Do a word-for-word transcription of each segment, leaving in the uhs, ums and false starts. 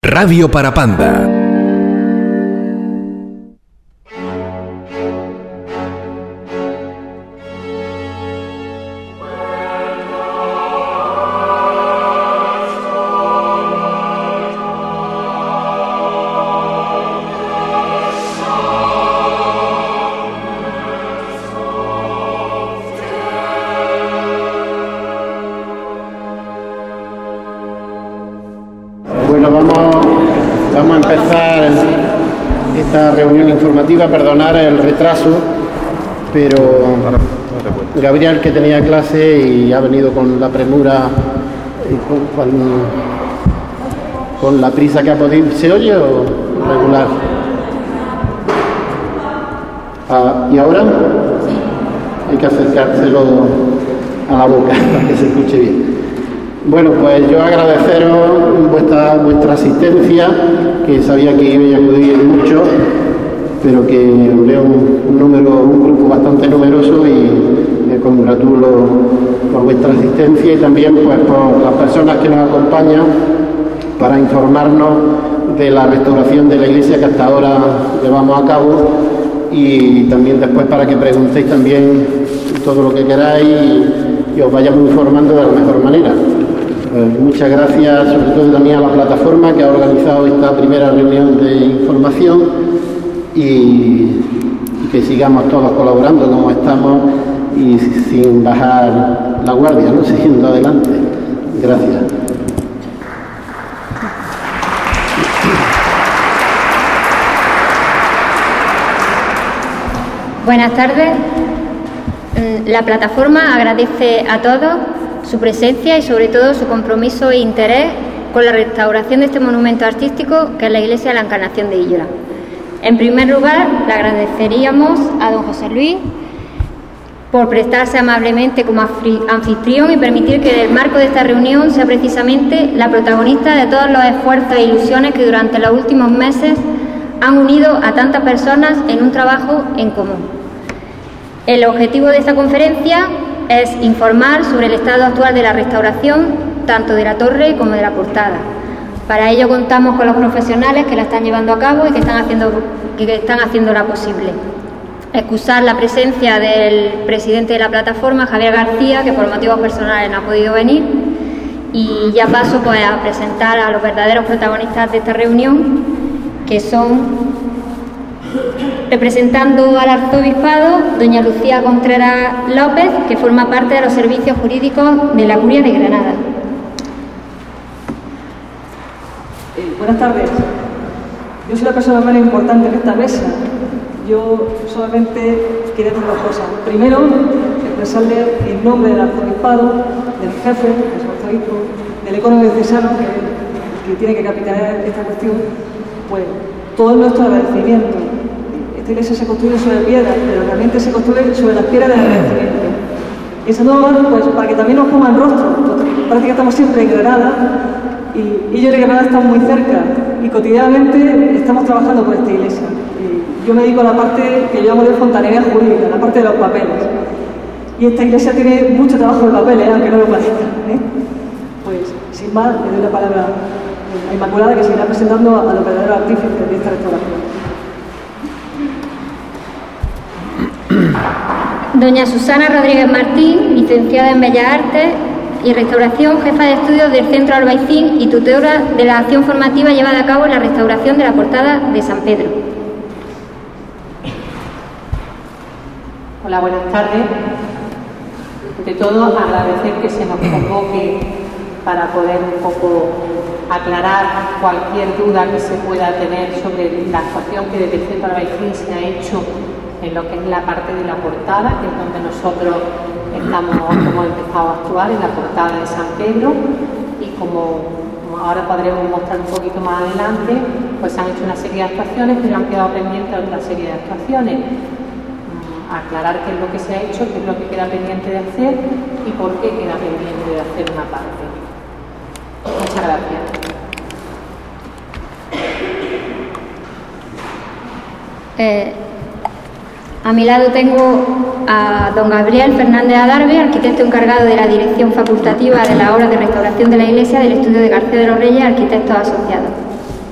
Radio Parapanda. Bueno, vamos, vamos a empezar esta reunión informativa. Perdonar el retraso, pero Gabriel, que tenía clase y ha venido con la premura y con, con, con la prisa que ha podido. ¿Se oye o regular? Ah, ¿y ahora? Hay que acercárselo a la boca para que se escuche bien. Bueno, pues yo agradeceros vuestra, vuestra asistencia, que sabía que iba a acudir mucho, pero que veo un, un número, un grupo bastante numeroso y me congratulo por vuestra asistencia y también pues por las personas que nos acompañan para informarnos de la restauración de la iglesia que hasta ahora llevamos a cabo, y también después para que preguntéis también todo lo que queráis y, y os vayamos informando de la mejor manera. Pues muchas gracias, sobre todo también a la plataforma que ha organizado esta primera reunión de información, y, y que sigamos todos colaborando como estamos y sin bajar la guardia, ¿no? Siguiendo adelante. Gracias. Buenas tardes. La plataforma agradece a todos su presencia y sobre todo su compromiso e interés con la restauración de este monumento artístico que es la Iglesia de la Encarnación de Illola. En primer lugar, le agradeceríamos a don José Luis por prestarse amablemente como anfitrión y permitir que el marco de esta reunión sea precisamente la protagonista de todos los esfuerzos e ilusiones que durante los últimos meses han unido a tantas personas en un trabajo en común. El objetivo de esta conferencia es informar sobre el estado actual de la restauración, tanto de la torre como de la portada. Para ello contamos con los profesionales que la están llevando a cabo y que están haciendo, que están haciéndola posible. Excusar la presencia del presidente de la plataforma, Javier García, que por motivos personales no ha podido venir, y ya paso pues a presentar a los verdaderos protagonistas de esta reunión, que son, representando al arzobispado, doña Lucía Contreras López, que forma parte de los servicios jurídicos de la Curia de Granada. Eh, buenas tardes. Yo soy la persona menos importante en esta mesa. Yo solamente quería hacer dos cosas. Primero, expresarle en nombre del arzobispado, del jefe, del su arzobispo, del economio diocesano, que, que tiene que capitanear esta cuestión, pues todo nuestro agradecimiento. Esta iglesia se construye sobre piedras, pero realmente se construye sobre las piedras del agradecimiento. Y ese nuevo, pues para que también nos pongan rostro. Parece que estamos siempre en Granada, y, y yo creo que Granada está muy cerca, y cotidianamente estamos trabajando por esta iglesia. Y yo me dedico a la parte que yo llamo de fontanería jurídica, la parte de los papeles. Y esta iglesia tiene mucho trabajo de papeles, ¿eh? Aunque no lo parezca, ¿eh? Pues sin más, le doy la palabra a Inmaculada, que seguirá presentando a los verdaderos artífices de esta restauración. Doña Susana Rodríguez Martín, licenciada en Bellas Artes y Restauración, jefa de estudios del Centro Albaicín y tutora de la acción formativa llevada a cabo en la restauración de la portada de San Pedro. Hola, buenas tardes. De todo, agradecer que se nos convoque para poder un poco aclarar cualquier duda que se pueda tener sobre la actuación que desde el Centro Albaicín se ha hecho en lo que es la parte de la portada, que es donde nosotros estamos, hemos empezado a actuar, en la portada de San Pedro, y como, como ahora podremos mostrar un poquito más adelante, pues se han hecho una serie de actuaciones, pero han quedado pendientes otra serie de actuaciones. Aclarar qué es lo que se ha hecho, qué es lo que queda pendiente de hacer y por qué queda pendiente de hacer una parte. Muchas gracias. Eh, a mi lado tengo a don Gabriel Fernández Adarve, arquitecto encargado de la dirección facultativa de la obra de restauración de la iglesia del estudio de García de los Reyes, arquitectos asociados.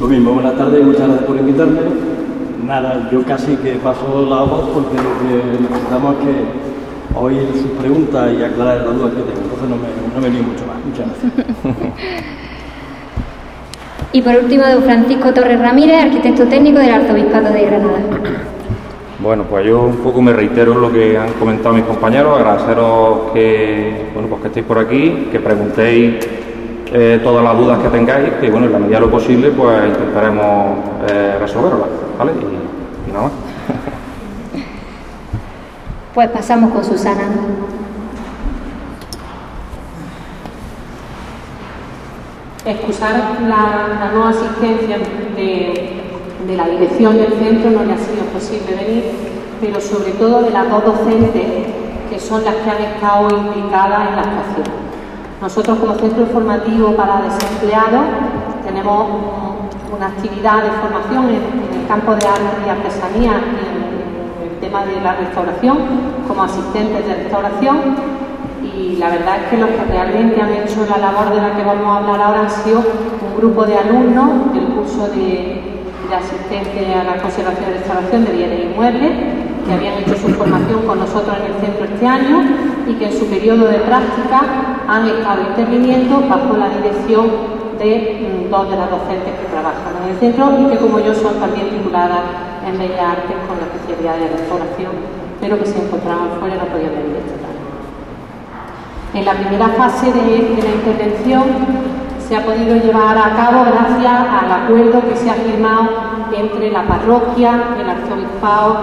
Lo mismo, buenas tardes y muchas gracias por invitarme. Nada, yo casi que paso la voz porque lo que necesitamos es que oír sus preguntas y aclarar las dudas que tengo. Entonces no me, no me lío mucho más. Muchas gracias. Y por último, don Francisco Torres Ramírez, arquitecto técnico del Arzobispado de Granada. Bueno, pues yo un poco me reitero en lo que han comentado mis compañeros, agradeceros que, bueno, pues que estéis por aquí, que preguntéis eh, todas las dudas que tengáis, que bueno, en la medida de lo posible, pues intentaremos eh, resolverlas, ¿vale? Y, y nada más. Pues pasamos con Susana. Excusar la, la no asistencia de, de la dirección del centro, no le ha sido posible venir, pero sobre todo de las dos docentes que son las que han estado implicadas en la actuación. Nosotros como centro informativo para desempleados tenemos una actividad de formación en, en el campo de arte y artesanía, en el tema de la restauración, como asistentes de restauración. Y la verdad es que los que realmente han hecho la labor de la que vamos a hablar ahora han sido un grupo de alumnos del curso de, de asistente a la conservación y restauración de bienes inmuebles, que habían hecho su formación con nosotros en el centro este año y que en su periodo de práctica han estado interviniendo bajo la dirección de mm, dos de las docentes que trabajan en el centro y que, como yo, son también tituladas en Bellas Artes con la especialidad de restauración, pero que se encontraban fuera y no podían venir esta tarde. En la primera fase de, de la intervención se ha podido llevar a cabo gracias al acuerdo que se ha firmado entre la parroquia, el arzobispado,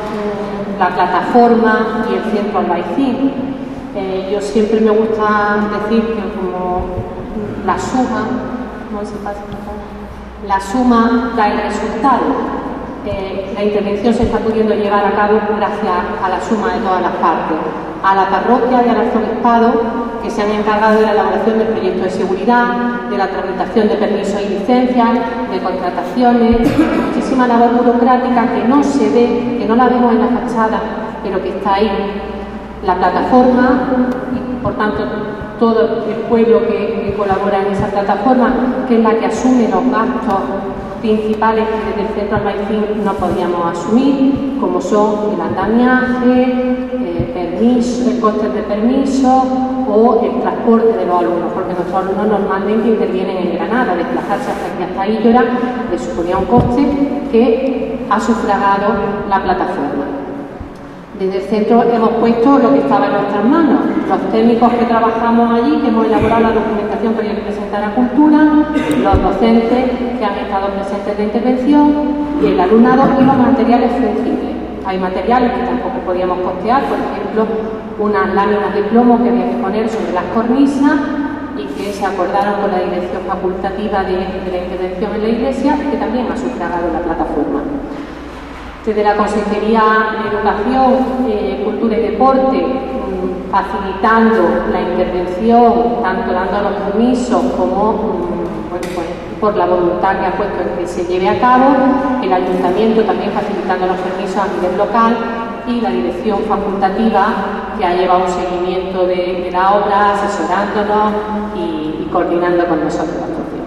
la plataforma y el centro Albaicín. Eh, yo siempre me gusta decir que como la suma, ¿cómo se pasa? La suma da el resultado. Eh, la intervención se está pudiendo llevar a cabo gracias a la suma de todas las partes. A la parroquia y al arzobispado, que se han encargado de la elaboración del proyecto de seguridad, de la tramitación de permisos y licencias, de contrataciones, muchísima labor burocrática que no se ve, que no la vemos en la fachada, pero que está ahí. La plataforma y, por tanto, todo el pueblo que, que colabora en esa plataforma, que es la que asume los gastos principales que desde el centro Albaicín no podíamos asumir, como son el andamiaje, eh, permiso, el coste de permiso o el transporte de los alumnos, porque nuestros alumnos normalmente intervienen en Granada, desplazarse hasta aquí, hasta Illora, les suponía un coste que ha sufragado la plataforma. Desde el centro hemos puesto lo que estaba en nuestras manos, los técnicos que trabajamos allí, que hemos elaborado la documentación que había que presentar a Cultura, los docentes que han estado presentes de intervención y el alumnado y los materiales flexibles. Hay materiales que tampoco podíamos costear, por ejemplo, unas láminas de plomo que había que poner sobre las cornisas y que se acordaron con la dirección facultativa de, de la intervención en la iglesia y que también ha sufragado la plataforma. Desde la Consejería de Educación, eh, Cultura y Deporte, mmm, facilitando la intervención, tanto dando los permisos como mmm, bueno, pues, por la voluntad que ha puesto en que se lleve a cabo, el Ayuntamiento también facilitando los permisos a nivel local y la Dirección Facultativa que ha llevado un seguimiento de, de la obra, asesorándonos y, y coordinando con nosotros la actuación.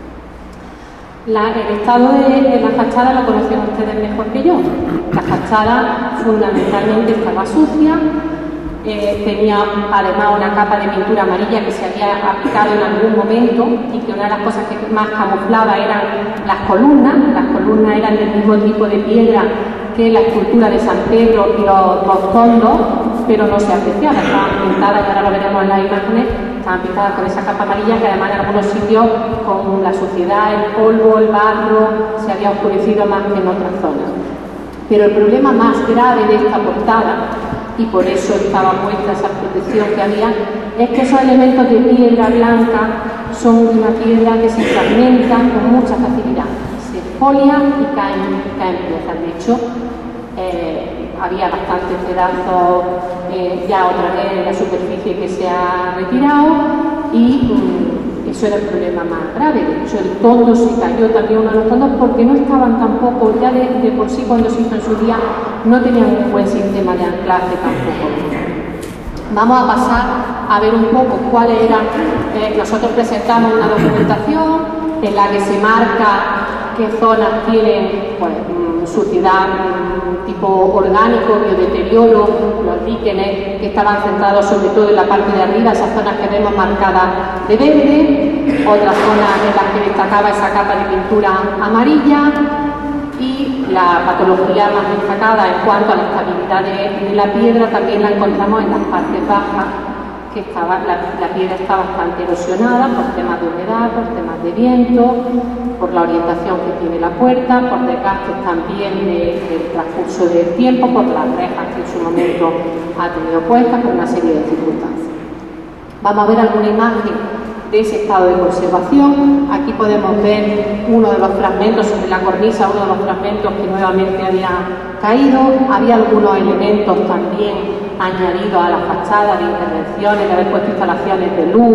La, el estado de, de la fachada lo conocen ustedes mejor que yo. La fachada fundamentalmente estaba sucia, eh, tenía además una capa de pintura amarilla que se había aplicado en algún momento y que una de las cosas que más camuflaba eran las columnas. Las columnas eran del mismo tipo de piedra que la escultura de San Pedro y los, los fondos, pero no se apreciaba, estaban pintadas, y ahora lo veremos en las imágenes, estaban pintadas con esa capa amarilla que además en algunos sitios con la suciedad, el polvo, el barro, se había oscurecido más que en otras zonas. Pero el problema más grave de esta portada, y por eso estaba puesta esa protección que había, es que esos elementos de piedra blanca son una piedra que se fragmenta con mucha facilidad, se exfolia y caen, caen piezas. De hecho, eh, había bastantes pedazos eh, ya otra vez en la superficie que se ha retirado y um, eso era el problema más grave. De hecho, el toldo se cayó también, uno de los toldos, porque no estaban tampoco, ya de, de por sí cuando se hizo en su día, no tenían un buen sistema de anclaje tampoco. Vamos a pasar a ver un poco cuáles eran. Eh, nosotros presentamos una documentación en la que se marca qué zonas tienen pues, suciedad tipo orgánico, biodeterioro, los líquenes que estaban centrados sobre todo en la parte de arriba, esas zonas que vemos marcadas de verde, otras zonas en las que destacaba esa capa de pintura amarilla, y la patología más destacada en cuanto a la estabilidad de, de la piedra también la encontramos en las partes bajas, que estaba, la, la piedra está bastante erosionada por temas de humedad, por temas de viento, por la orientación que tiene la puerta, por desgastes también de, del transcurso del tiempo, por las rejas que en su momento ha tenido puestas, por una serie de circunstancias. Vamos a ver alguna imagen de ese estado de conservación. Aquí podemos ver uno de los fragmentos sobre la cornisa, uno de los fragmentos que nuevamente había caído. Había algunos elementos también añadidos a la fachada de intervenciones, de haber puesto instalaciones de luz,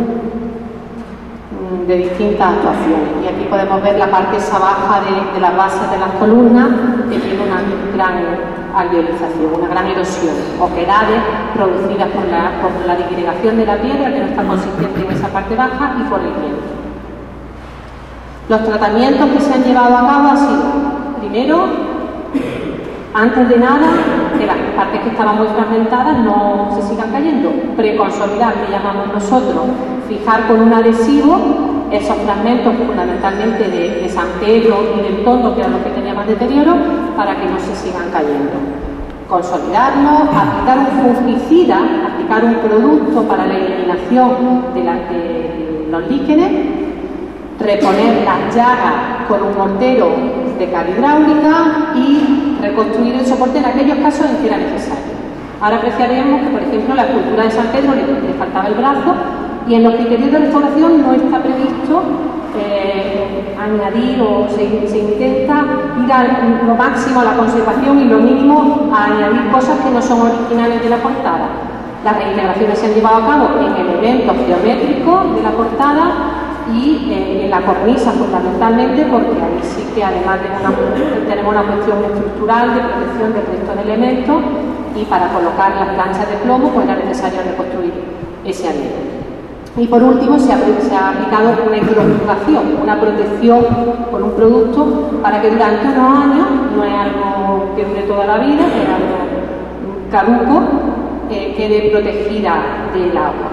de distintas actuaciones. Y aquí podemos ver la parte esa baja de, de las bases de las columnas, que tiene una gran alveolización, una gran erosión, oquedades producidas por la, por la disgregación de la piedra, que no está consistente en esa parte baja, y por el viento. Los tratamientos que se han llevado a cabo han sido, primero, antes de nada, que las partes que estaban muy fragmentadas no se sigan cayendo, preconsolidar, que llamamos nosotros, fijar con un adhesivo esos fragmentos fundamentalmente de, de San Pedro y del tondo, que era lo que tenía más deterioro, para que no se sigan cayendo. Consolidarlo, aplicar un fungicida, aplicar un producto para la eliminación de, la, de los líquenes, reponer las llagas con un mortero de cal hidráulica y reconstruir el soporte en aquellos casos en que era necesario. Ahora apreciaremos que, por ejemplo, la escultura de San Pedro le, le faltaba el brazo, y en los criterios de restauración no está previsto eh, añadir o se, se intenta ir a lo máximo a la conservación y lo mínimo a añadir cosas que no son originales de la portada. Las reintegraciones se han llevado a cabo en elementos geométricos de la portada y eh, en la cornisa fundamentalmente, porque ahí sí que además de una, tenemos una cuestión estructural de protección del resto de elementos, y para colocar las planchas de plomo pues era necesario reconstruir ese anillo. Y por último se ha, se ha aplicado una hidrofugación, una protección con un producto para que durante unos años, no es algo que dure toda la vida, es algo caduco, eh, quede protegida del agua.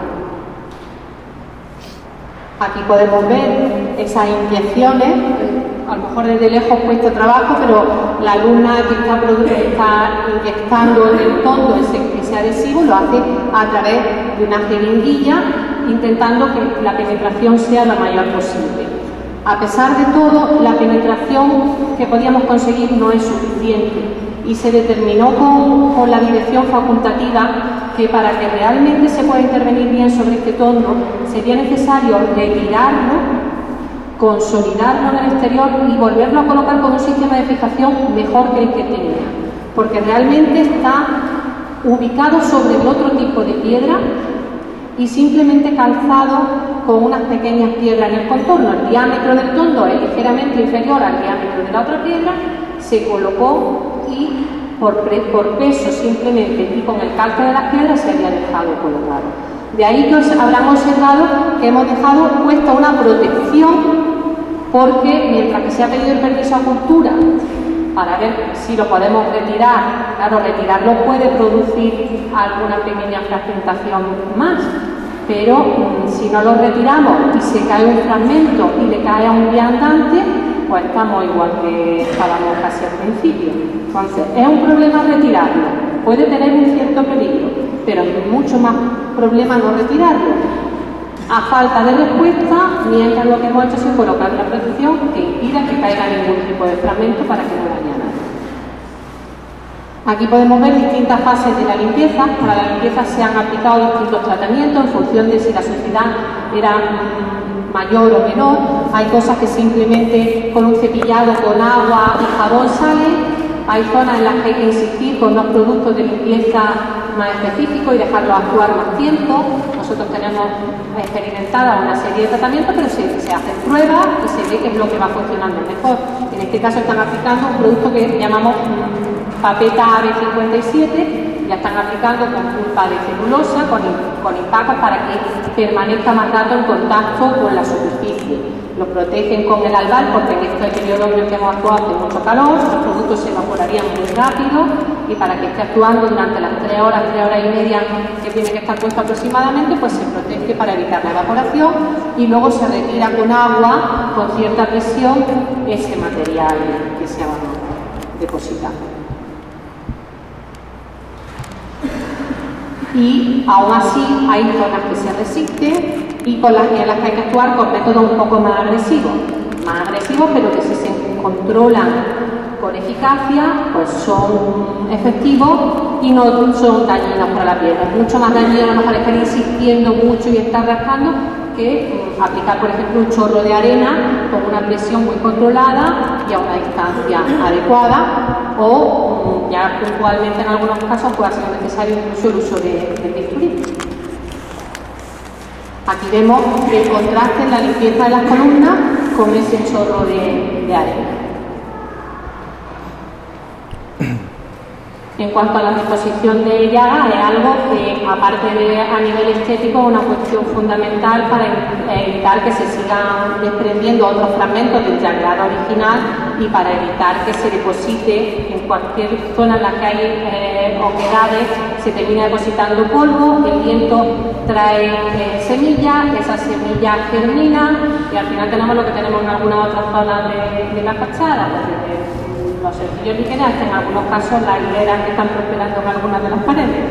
Aquí podemos ver esas inyecciones, a lo mejor desde lejos cuesta trabajo, pero la alumna que está, está inyectando en el tondo ese, ese adhesivo lo hace a través de una jeringuilla, intentando que la penetración sea la mayor posible. A pesar de todo, la penetración que podíamos conseguir no es suficiente, y se determinó con, con la dirección facultativa que para que realmente se pueda intervenir bien sobre este tondo sería necesario retirarlo, consolidarlo en el exterior y volverlo a colocar con un sistema de fijación mejor que el que tenía, porque realmente está ubicado sobre el otro tipo de piedra y simplemente calzado con unas pequeñas piedras en el contorno. El diámetro del tondo es ligeramente inferior al diámetro de la otra piedra, se colocó y por, por peso simplemente y con el calco de las piedras se había dejado colocado. De ahí que os habrán observado que hemos dejado puesta una protección, porque mientras que se ha pedido el permiso a cultura para ver si lo podemos retirar, claro, retirarlo puede producir alguna pequeña fragmentación más, pero mmm, si no lo retiramos y se cae un fragmento y le cae a un viandante, pues estamos igual que estábamos casi al principio. Entonces, es un problema retirarlo, puede tener un cierto peligro, pero es mucho más problema no retirarlo. A falta de respuesta, mientras lo que hemos hecho es colocar una protección que impida que caiga ningún tipo de fragmento para que no dañe a nadie. Aquí podemos ver distintas fases de la limpieza. Para la limpieza se han aplicado distintos tratamientos en función de si la suciedad era mayor o menor. Hay cosas que simplemente con un cepillado con agua y jabón salen. Hay zonas en las que hay que insistir con unos productos de limpieza más específicos y dejarlos actuar más tiempo. Nosotros tenemos experimentada una serie de tratamientos, pero se, se hacen pruebas y se ve qué es lo que va funcionando mejor. En este caso están aplicando un producto que llamamos papeta A B cincuenta y siete, Ya están aplicando con pulpa de celulosa, con, con impactos para que permanezca más rato en contacto con la superficie. Lo protegen con el albal porque en este periodo en el que hemos actuado hace mucho calor, los productos se evaporarían muy rápido y para que esté actuando durante las tres horas, tres horas y media que tiene que estar puesto aproximadamente, pues se protege para evitar la evaporación y luego se retira con agua, con cierta presión, ese material que se ha depositado. Y aún así hay zonas que se resisten y con las, en las que hay que actuar con métodos un poco más agresivos, más agresivos pero que si se controlan con eficacia pues son efectivos y no son dañinos para la piel. Es mucho más dañino a lo mejor estar insistiendo mucho y estar rascando que um, aplicar por ejemplo un chorro de arena con una presión muy controlada y a una distancia adecuada o um, ya puntualmente en algunos casos puede ser necesario incluso el uso de, de bisturí. Aquí vemos el contraste en la limpieza de las columnas con ese chorro de, de arena. En cuanto a la disposición de llagas, es algo que, aparte de a nivel estético, es una cuestión fundamental para evitar que se sigan desprendiendo otros fragmentos del llagrado original y para evitar que se deposite en cualquier zona en la que hay eh, oquedades, se termina depositando polvo, el viento trae eh, semillas, esas semillas germinan y al final tenemos lo que tenemos en algunas otras zonas de, de la fachada. Pues, los sencillos liqueras, en algunos casos las hileras que están prosperando en algunas de las paredes.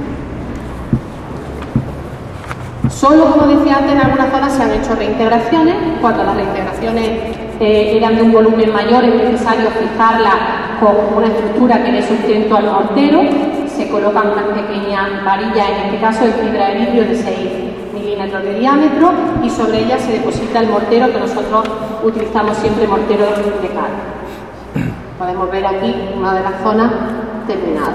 Solo, como decía antes, en algunas zonas se han hecho reintegraciones. Cuando las reintegraciones eh, eran de un volumen mayor, es necesario fijarlas con una estructura que dé sustento al mortero. Se colocan unas pequeñas varillas, en este caso de fibra de vidrio de seis milímetros de diámetro, y sobre ellas se deposita el mortero, que nosotros utilizamos siempre mortero de cal. Podemos ver aquí una de las zonas terminadas.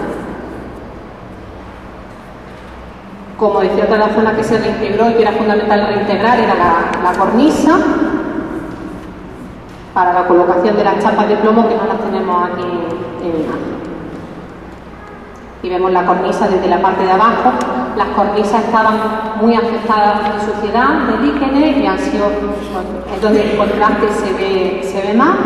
Como decía, otra de las zonas que se reintegró y que era fundamental reintegrar era la, la cornisa para la colocación de las chapas de plomo, que no las tenemos aquí en imagen. Y vemos la cornisa desde la parte de abajo. Las cornisas estaban muy afectadas de suciedad, de líquenes, y han sido, es donde el contraste se ve, se ve más.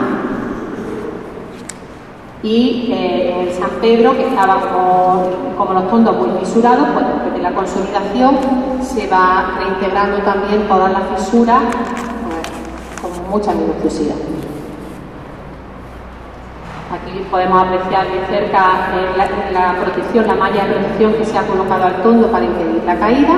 Y eh, en el San Pedro, que estaba con, como los tondos muy fisurados, pues después de la consolidación se va reintegrando también todas las fisuras pues, con mucha minuciosidad. Aquí podemos apreciar de cerca eh, la, la protección, la malla de protección que se ha colocado al tondo para impedir la caída.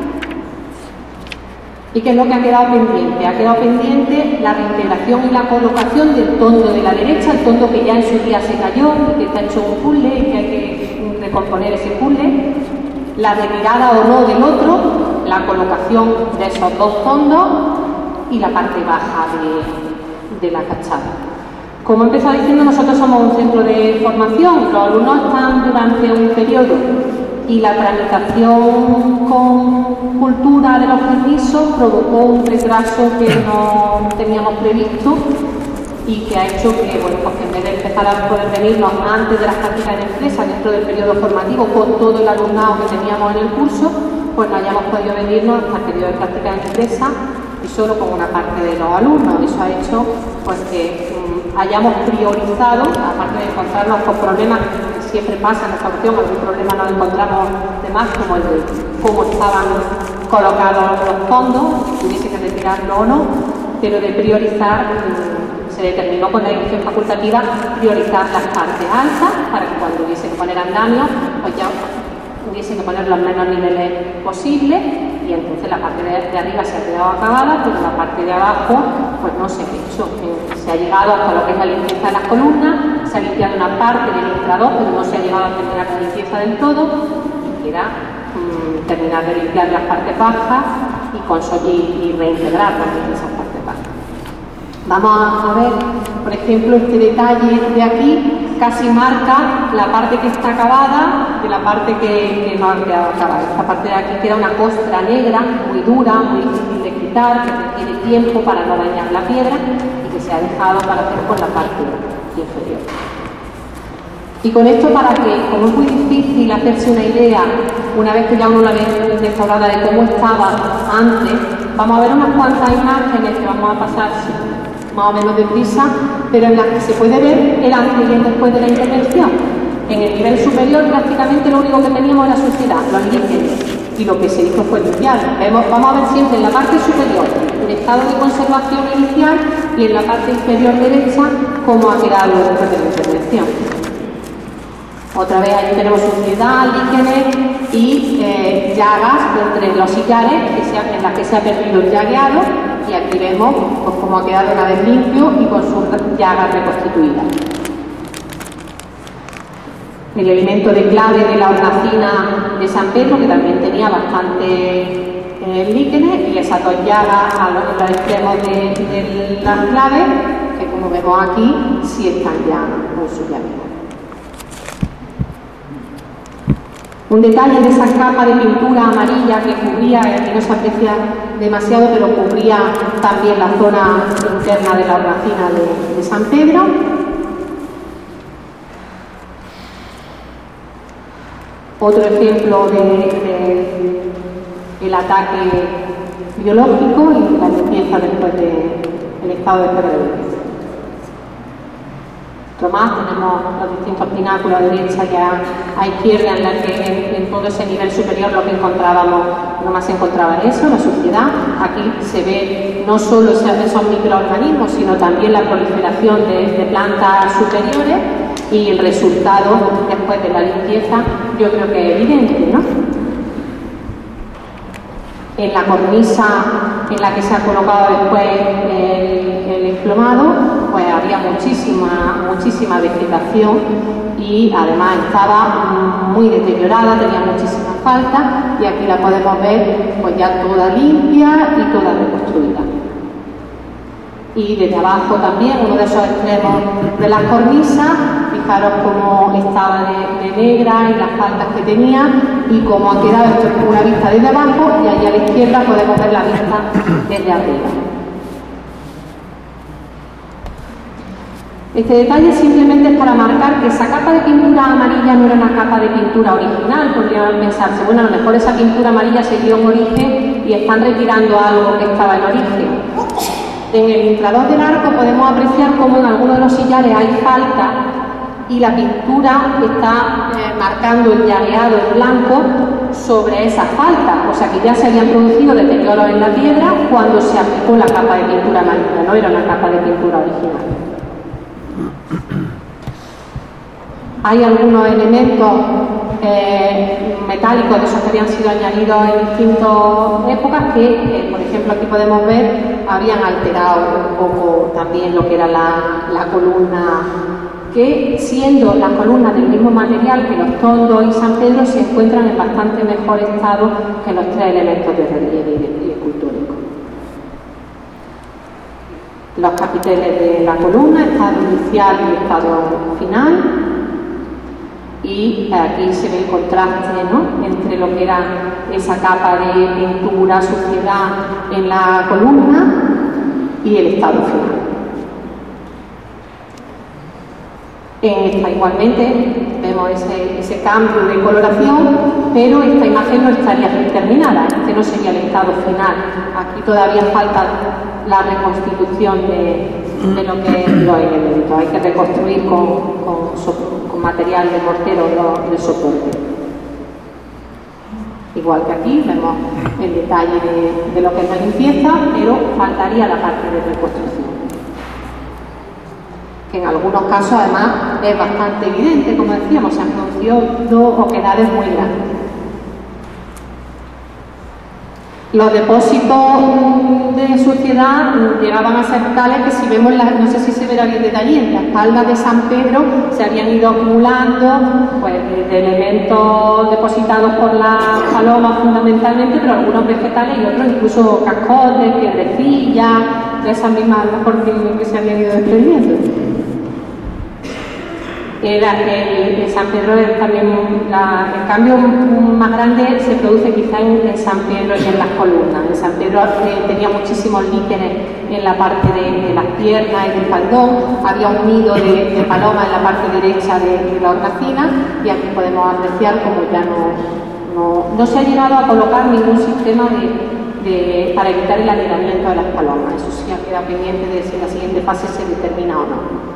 ¿Y qué es lo que ha quedado pendiente? Ha quedado pendiente la reintegración y la colocación del tondo de la derecha, el tondo que ya en su día se cayó y que está hecho un puzzle y que hay que recomponer ese puzzle, la retirada o no del otro, la colocación de esos dos tondos y la parte baja de, de la fachada. Como he empezado diciendo, nosotros somos un centro de formación, los alumnos están durante un periodo y la tramitación con cultura de los permisos provocó un retraso que no teníamos previsto y que ha hecho que, bueno, pues que en vez de empezar a poder venirnos antes de las prácticas de empresa, dentro del periodo formativo, con todo el alumnado que teníamos en el curso, pues no hayamos podido venirnos hasta el periodo de prácticas de empresa y solo con una parte de los alumnos. Eso ha hecho pues que um, hayamos priorizado, aparte de encontrarnos con problemas que siempre pasa en esta opción, algún problema nos encontramos de más, como el de cómo estaban colocados los fondos, si hubiese que retirarlo o no, pero de priorizar, um, se determinó con la dirección facultativa priorizar las partes altas para que cuando hubiese que poner andamios, pues ya hubiese que poner los menos niveles posibles, y entonces la parte de, de arriba se ha quedado acabada, pero la parte de abajo pues no se ha hecho. Se ha llegado hasta lo que es la limpieza de las columnas, se ha limpiado una parte del ilustrador, pero no se ha llegado a terminar la limpieza del todo, y queda mmm, terminar de limpiar las partes bajas y, y, y reintegrar también esas partes bajas. Vamos a ver, por ejemplo, este detalle de aquí casi marca la parte que está acabada de la parte que, que no ha quedado acabada. Esta parte de aquí queda una costra negra, muy dura, muy difícil de quitar, que requiere tiempo para no dañar la piedra y que se ha dejado para hacer por la parte inferior. Y con esto, para que, como es muy difícil hacerse una idea, una vez que ya uno la ve restaurada, de cómo estaba antes, vamos a ver unas cuantas imágenes que vamos a pasar más o menos deprisa, pero en las que se puede ver el antes y el después de la intervención. En el nivel superior prácticamente lo único que teníamos era suciedad, los líquenes, y lo que se hizo fue limpiar. Vemos, vamos a ver siempre en la parte superior el estado de conservación inicial y en la parte inferior derecha cómo ha quedado después de la intervención. Otra vez ahí tenemos suciedad, líquenes y eh, llagas entre los sillares que se ha, en las que se ha perdido el llagueado, y aquí vemos pues, cómo ha quedado una vez limpio y con sus llagas reconstituidas. El elemento de clave de la hornacina de San Pedro, que también tenía bastante eh, líquenes, y esas dos llagas a los, los extremos de, de las claves, que como vemos aquí, sí están ya con su llave. Un detalle de esa capa de pintura amarilla que cubría, aquí no se aprecia demasiado, pero cubría también la zona interna de la hornacina de, de San Pedro. Otro ejemplo de, de el ataque biológico y la limpieza después del estado de perder. Otro más, tenemos los distintos pináculos a derecha y a, a izquierda, en la que en, en todo ese nivel superior lo que encontrábamos, no más se encontraba eso, la suciedad. Aquí se ve no solo esos microorganismos, sino también la proliferación de, de plantas superiores, y el resultado después de la limpieza yo creo que es evidente, ¿no? En la cornisa en la que se ha colocado después el, el emplomado, pues había muchísima, muchísima vegetación y además estaba muy deteriorada, tenía muchísimas faltas, y aquí la podemos ver pues ya toda limpia y toda reconstruida. Y desde abajo también, uno de esos extremos de las cornisas, fijaros cómo estaba de, de negra y las faltas que tenía y cómo ha quedado. Esto es una vista desde abajo, y allá a la izquierda podemos ver la vista desde arriba. Este detalle simplemente es para marcar que esa capa de pintura amarilla no era una capa de pintura original. Podría pensarse, bueno, a lo mejor esa pintura amarilla se dio en origen y están retirando algo que estaba en origen. En el intradós del arco podemos apreciar cómo en algunos de los sillares hay falta y la pintura está eh, marcando el llagueado en blanco sobre esa falta, o sea que ya se habían producido deterioros en la piedra cuando se aplicó la capa de pintura amarilla, no era una capa de pintura original. Hay algunos elementos eh, metálicos de esos que habían sido añadidos en distintas épocas que, eh, por ejemplo, aquí podemos ver, habían alterado un poco también lo que era la, la columna, que siendo las columnas del mismo material que los tondos y San Pedro, se encuentran en bastante mejor estado que los tres elementos de relieve y escultórico. Los capiteles de la columna, estado inicial y estado final. Y aquí se ve el contraste, ¿no?, entre lo que era esa capa de pintura, suciedad en la columna y el estado final. En esta igualmente vemos ese, ese cambio de coloración, pero esta imagen no estaría terminada, este no sería el estado final. Aquí todavía falta la reconstitución de, de lo que es los elementos. Hay que reconstruir con, con, con material de mortero el soporte. Igual que aquí vemos el detalle de, de lo que es la limpieza, pero faltaría la parte de reconstrucción, que en algunos casos además es bastante evidente, como decíamos, se han producido dos oquedades muy grandes. Los depósitos de suciedad llegaban a ser tales que, si vemos, la, no sé si se verá bien detalle, en las espaldas de San Pedro se habían ido acumulando pues, de elementos depositados por las palomas fundamentalmente, pero algunos vegetales y otros incluso cascotes, piedrecillas, de esas mismas a lo mejor que, que se habían ido desprendiendo. El, el, el San Pedro es también la, el cambio más grande se produce quizá en, en San Pedro y en las columnas. En San Pedro eh, tenía muchísimos líquenes en la parte de, de las piernas y del faldón, había un nido de, de paloma en la parte derecha de, de la hornacina, y aquí podemos apreciar como ya no, no, no se ha llegado a colocar ningún sistema de, de, para evitar el anidamiento de las palomas. Eso sí ha quedado pendiente de si en la siguiente fase se determina o no.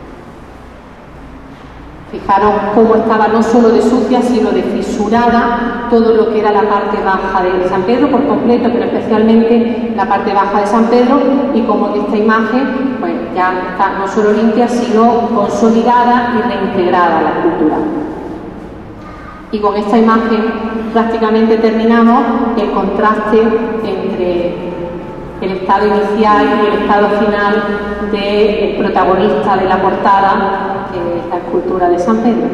Fijaros cómo estaba no solo de sucia, sino de fisurada todo lo que era la parte baja de San Pedro por completo, pero especialmente la parte baja de San Pedro, y como en esta imagen pues ya está no solo limpia, sino consolidada y reintegrada la escultura. Y con esta imagen prácticamente terminamos el contraste entre el estado inicial y el estado final del protagonista de la portada, que es la escultura de San Pedro.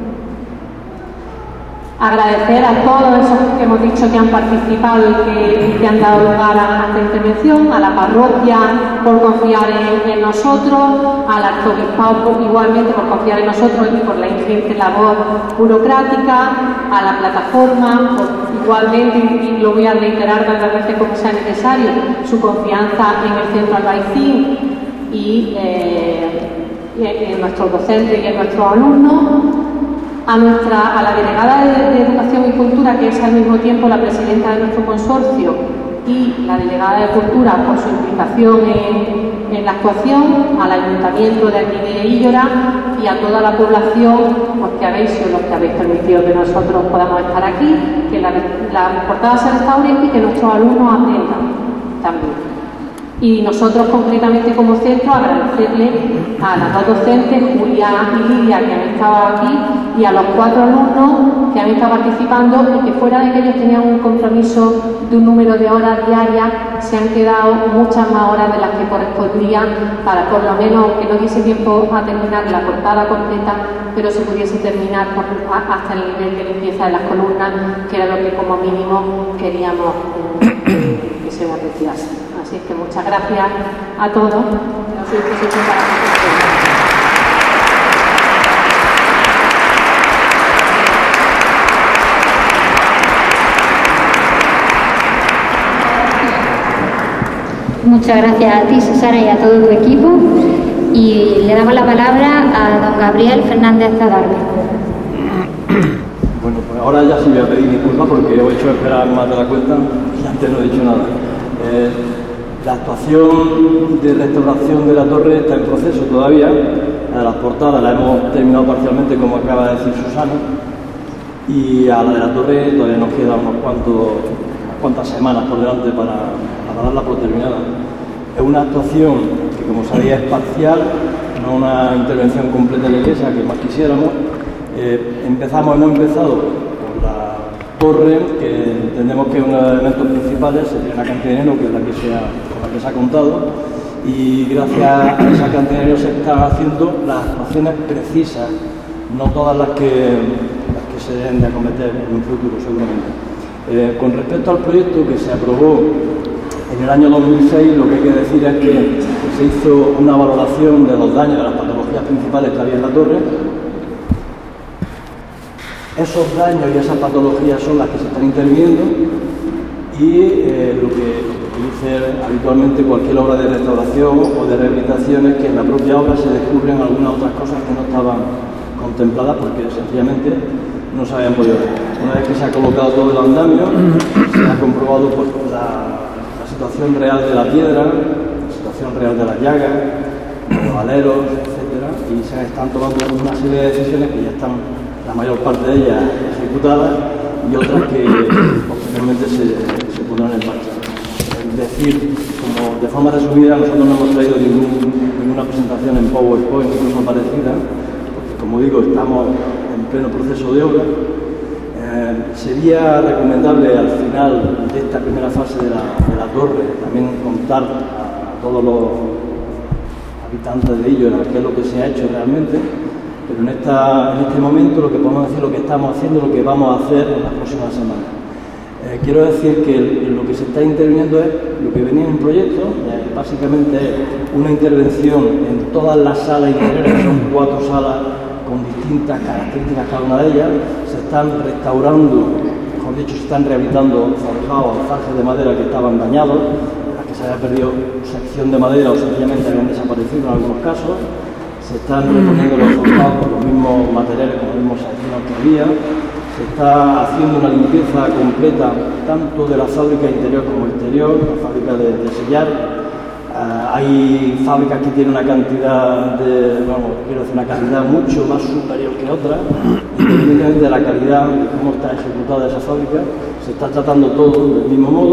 Agradecer a todos esos que hemos dicho que han participado y que, que han dado lugar a esta intervención, a la parroquia por confiar en, en nosotros, al arzobispado igualmente por confiar en nosotros y por la ingente labor burocrática, a la plataforma por, igualmente, y lo voy a reiterar tantas veces como sea necesario, su confianza en el Centro Albaicín y eh, en nuestros docentes y en nuestros alumnos, a, nuestra, a la delegada de, de Educación y Cultura, que es al mismo tiempo la presidenta de nuestro consorcio, y la delegada de Cultura por su implicación en, en la actuación, al ayuntamiento de aquí de Illora y a toda la población pues, que habéis sido los que habéis permitido que nosotros podamos estar aquí, que la, la portada se restaure y que nuestros alumnos aprendan también. Y nosotros concretamente como centro agradecerle a las dos docentes, Julia y Lidia, que han estado aquí, y a los cuatro alumnos que han estado participando y que fuera de que ellos tenían un compromiso de un número de horas diarias, se han quedado muchas más horas de las que correspondían para por lo menos que no diese tiempo a terminar la portada completa, pero se pudiese terminar por, hasta el nivel de limpieza de las columnas, que era lo que como mínimo queríamos eh, que se apreciase. Así que muchas gracias a todos. Muchas gracias a ti, Susana, y a todo tu equipo. Y le damos la palabra a don Gabriel Fernández Zadarbe. Bueno, pues ahora ya sí voy a pedir disculpas porque he hecho esperar más de la cuenta y antes no he dicho nada. Eh, La actuación de restauración de la torre está en proceso todavía. A las portadas la hemos terminado parcialmente, como acaba de decir Susana, y a la de la torre todavía nos quedan unos cuantos, unas cuantas semanas por delante para, para darla por terminada. Es una actuación que, como sabéis, es parcial, no una intervención completa en la iglesia, que más quisiéramos. Eh, empezamos, hemos empezado torre, que entendemos que es uno de los elementos principales, sería una cantidad de dinero que es la que se ha, con la que se ha contado, y gracias a esa cantidad de dinero se están haciendo las actuaciones precisas, no todas las que, las que se deben de acometer en un futuro seguramente. Eh, con respecto al proyecto que se aprobó en el año dos mil seis, lo que hay que decir es que se hizo una valoración de los daños, de las patologías principales que había en la torre. Esos daños y esas patologías son las que se están interviniendo, y eh, lo, que, lo que dice habitualmente cualquier obra de restauración o de rehabilitación es que en la propia obra se descubren algunas otras cosas que no estaban contempladas porque sencillamente no se habían podido ver. Una vez que se ha colocado todo el andamio, se ha comprobado pues, la, la situación real de la piedra, la situación real de las llagas, de los aleros, etcétera, y se están tomando una serie de decisiones que ya están, la mayor parte de ellas ejecutadas, y otras que posteriormente se, se pondrán en marcha. Es decir, como de forma resumida, nosotros no hemos traído ningún, ninguna presentación en PowerPoint, incluso parecida, porque como digo, estamos en pleno proceso de obra. Eh, sería recomendable al final de esta primera fase de la, de la torre también contar a, a todos los habitantes de Illora qué es lo que se ha hecho realmente. Pero en, esta, en este momento lo que podemos decir, lo que estamos haciendo, lo que vamos a hacer en las próximas semanas. Eh, quiero decir que el, lo que se está interviniendo es lo que venía en un proyecto, eh, básicamente una intervención en todas las salas interiores, que son cuatro salas con distintas características cada una de ellas. Se están restaurando, mejor dicho, se están rehabilitando forjados, alfajes de madera que estaban dañados, las que se había perdido sección de madera o sencillamente habían desaparecido en algunos casos. Se están reponiendo los forjados con los mismos materiales, con los mismos saquinos que había. Se está haciendo una limpieza completa tanto de la fábrica interior como exterior, la fábrica de, de sellar. Uh, hay fábricas que tienen una cantidad de, bueno, quiero decir, una calidad mucho más superior que otras, independientemente de la calidad de cómo está ejecutada esa fábrica. Se está tratando todo del mismo modo.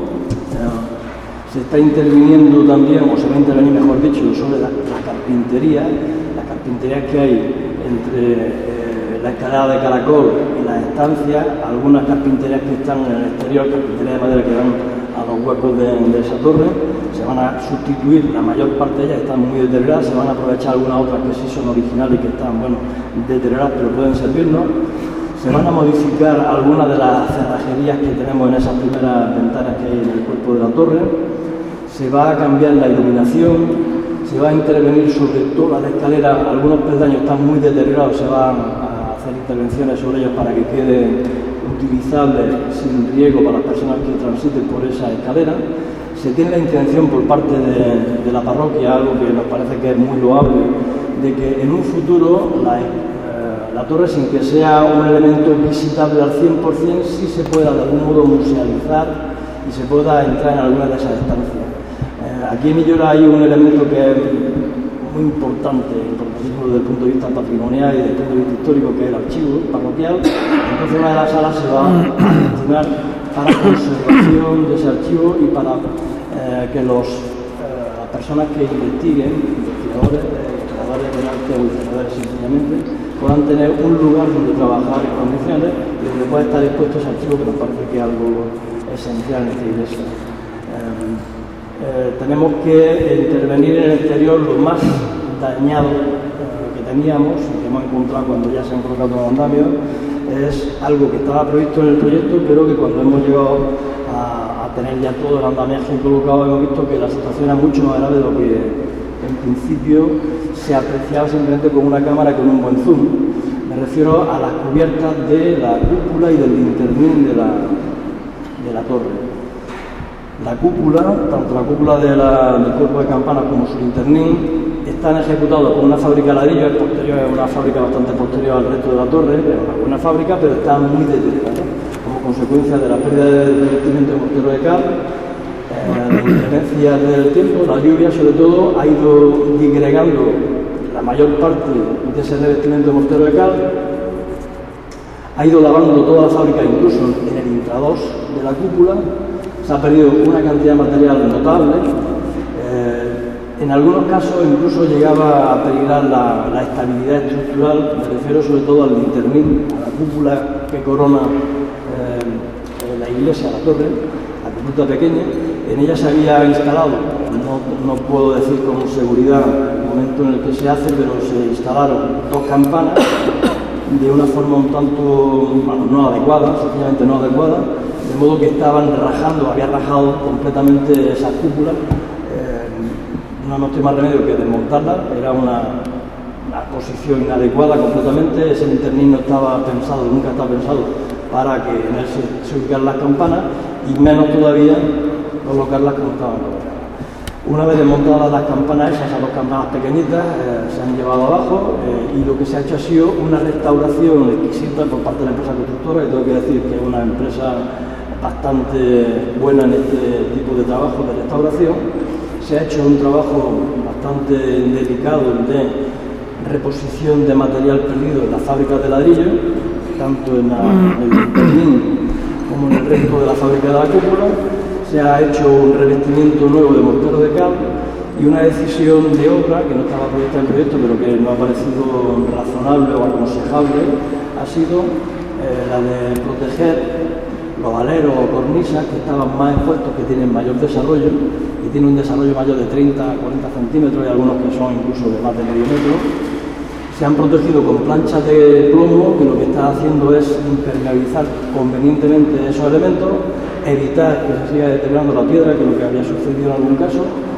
Uh, se está interviniendo también, o se va a intervenir, mejor dicho, sobre la, la carpintería, la carpintería que hay entre eh, la escalera de caracol y las estancias, algunas carpinterías que están en el exterior, carpinterías de madera que dan a los huecos de, de esa torre, se van a sustituir, la mayor parte de ellas están muy deterioradas, se van a aprovechar algunas otras que sí son originales y que están, bueno, deterioradas pero pueden servirnos. Se van a modificar algunas de las cerrajerías que tenemos en esas primeras ventanas que hay en el cuerpo de la torre. Se va a cambiar la iluminación, se va a intervenir sobre toda la escalera, algunos peldaños están muy deteriorados, se van a hacer intervenciones sobre ellos para que queden utilizables sin riesgo para las personas que transiten por esa escalera. Se tiene la intención por parte de, de la parroquia, algo que nos parece que es muy loable, de que en un futuro la, eh, la torre, sin que sea un elemento visitable al cien por cien, sí se pueda de algún modo musealizar y se pueda entrar en alguna de esas estancias. Aquí en Illora hay un elemento que es muy importante, importantísimo desde el punto de vista patrimonial y desde el punto de vista histórico, que es el archivo parroquial. Entonces una de las salas se va a destinar para la conservación de ese archivo y para eh, que los, eh, las personas que investiguen, investigadores, eh, historiadores de arte o historiadores sencillamente, puedan tener un lugar donde trabajar en condiciones y donde pueda estar expuesto ese archivo, que nos parece que es algo esencial en esta iglesia. Eh, Eh, tenemos que intervenir en el exterior lo más dañado eh, que teníamos y que hemos encontrado cuando ya se han colocado los andamios. Es algo que estaba previsto en el proyecto, pero que cuando hemos llegado a, a tener ya todo el andamiaje colocado, hemos visto que la situación era mucho más grave de lo que en principio se apreciaba simplemente con una cámara con un buen zoom. Me refiero a las cubiertas de la cúpula y del linternín de la, de la torre. La cúpula, tanto la cúpula de la, del cuerpo de campanas como su linternín, están ejecutados con una fábrica de ladrillo, es posterior, es una fábrica bastante posterior al resto de la torre, es una buena fábrica, pero está muy deteriorada, como consecuencia de la pérdida de revestimiento de mortero de cal, eh, la inclemencia del tiempo, la lluvia sobre todo, ha ido disgregando la mayor parte de ese revestimiento de mortero de cal, ha ido lavando toda la fábrica, incluso en el intrados de la cúpula. Se ha perdido una cantidad de material notable. Eh, en algunos casos incluso llegaba a peligrar la, la estabilidad estructural. Me refiero sobre todo al linternín, a la cúpula que corona eh, la iglesia, la torre, la cúpula pequeña. En ella se había instalado, no, no puedo decir con seguridad el momento en el que se hace, pero se instalaron dos campanas de una forma un tanto, bueno, no adecuada, sencillamente no adecuada, de modo que estaban rajando, había rajado completamente esas cúpulas. Eh, no nos tiene más remedio que desmontarlas, era una, una posición inadecuada completamente, ese linternín no estaba pensado, nunca estaba pensado para que en él se, se ubicaran las campanas, y menos todavía colocarlas como estaban colocadas. Una vez desmontadas las campanas esas, esas dos campanas pequeñitas, eh, se han llevado abajo, eh, y lo que se ha hecho ha sido una restauración exquisita por parte de la empresa constructora, y tengo que decir que es una empresa bastante buena en este tipo de trabajo de restauración. Se ha hecho un trabajo bastante delicado de reposición de material perdido en las fábricas de ladrillo, tanto en, la, en el linternín como en el resto de la fábrica de la cúpula. Se ha hecho un revestimiento nuevo de mortero de cal, y una decisión de obra que no estaba prevista en el proyecto, pero que nos ha parecido razonable o aconsejable, ha sido eh, la de proteger los aleros o cornisas que estaban más expuestos, que tienen mayor desarrollo, y tienen un desarrollo mayor de treinta a cuarenta centímetros, y algunos que son incluso de más de medio metro. Se han protegido con planchas de plomo, que lo que está haciendo es impermeabilizar convenientemente esos elementos, evitar que se siga deteriorando la piedra, que es lo que había sucedido en algún caso.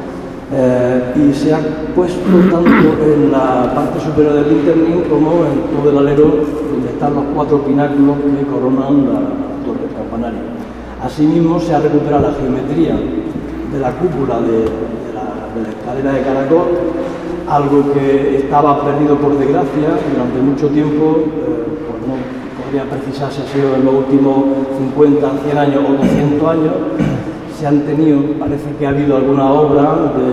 Eh, y se ha puesto tanto en la parte superior del internin como en todo el alero donde están los cuatro pináculos que coronan la, la torre campanaria. Asimismo, se ha recuperado la geometría de la cúpula de, de, la, de la escalera de caracol, algo que estaba perdido por desgracia durante mucho tiempo, eh, pues no podría precisar si ha sido en los últimos cincuenta, cien años o doscientos años. Se han tenido, parece que ha habido alguna obra de,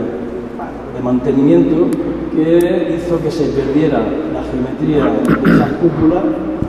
de mantenimiento que hizo que se perdiera la geometría de esas cúpulas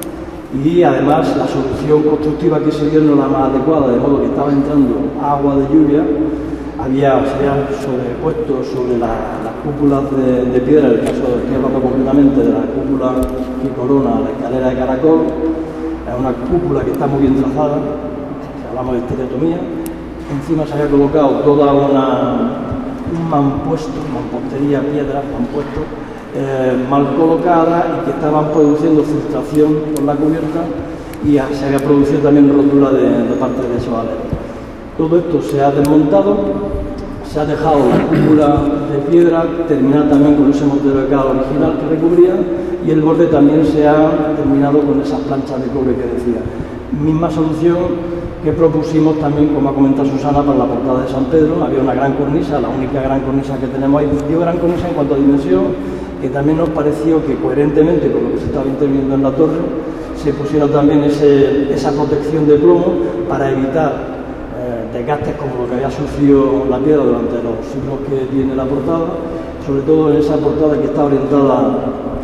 y además la solución constructiva que se dio no era la más adecuada, de modo que estaba entrando agua de lluvia, había, se había sobrepuesto sobre la, las cúpulas de, de piedra, en el caso estoy hablando concretamente de la cúpula que corona la escalera de caracol, es una cúpula que está muy bien trazada, si hablamos de estereotomía. Encima se había colocado toda una, un mampuesto, mampostería, piedras, mampuesto, eh, mal colocada y que estaban produciendo filtración por la cubierta y se había producido también rotura de, de parte de esos aleros. Todo esto se ha desmontado, se ha dejado la cúpula de piedra terminada también con ese mortero de cal original que recubría y el borde también se ha terminado con esas planchas de cobre que decía. Misma solución que propusimos también, como ha comentado Susana, para la portada de San Pedro. Había una gran cornisa, la única gran cornisa que tenemos ahí. Digo gran cornisa en cuanto a dimensión, que también nos pareció que coherentemente con lo que se estaba interviniendo en la torre, se pusiera también ese, esa protección de plomo para evitar eh, desgastes como lo que había sufrido la piedra durante los siglos que tiene la portada, sobre todo en esa portada que está orientada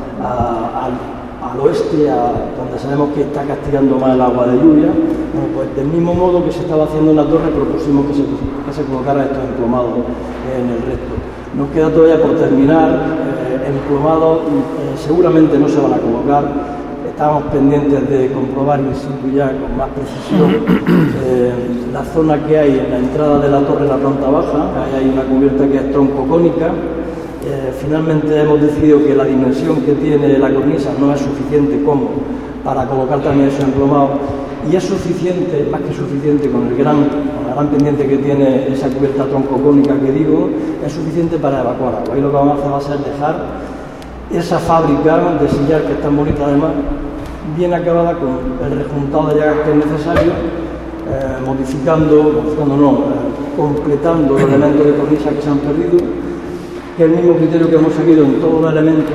a, a al oeste, a donde sabemos que está castigando más el agua de lluvia. Bueno, pues del mismo modo que se estaba haciendo en la torre, propusimos que se, que se colocara estos emplomados en el resto. Nos queda todavía por terminar, eh, emplomados eh, seguramente no se van a colocar, estamos pendientes de comprobar in situ ya con más precisión eh, la zona que hay en la entrada de la torre en la planta baja. Ahí hay una cubierta que es troncocónica. Eh, finalmente hemos decidido que la dimensión que tiene la cornisa no es suficiente como para colocar también esos emplomados y es suficiente, más que suficiente con el gran, con la gran pendiente que tiene esa cubierta troncocónica que digo, es suficiente para evacuar agua. Y lo que vamos a hacer va a ser dejar esa fábrica de sillar que es tan bonita además, bien acabada con el rejuntado de llagas que es necesario, eh, modificando, modificando no, eh, completando los elementos de cornisa que se han perdido, que es el mismo criterio que hemos seguido en todos los elementos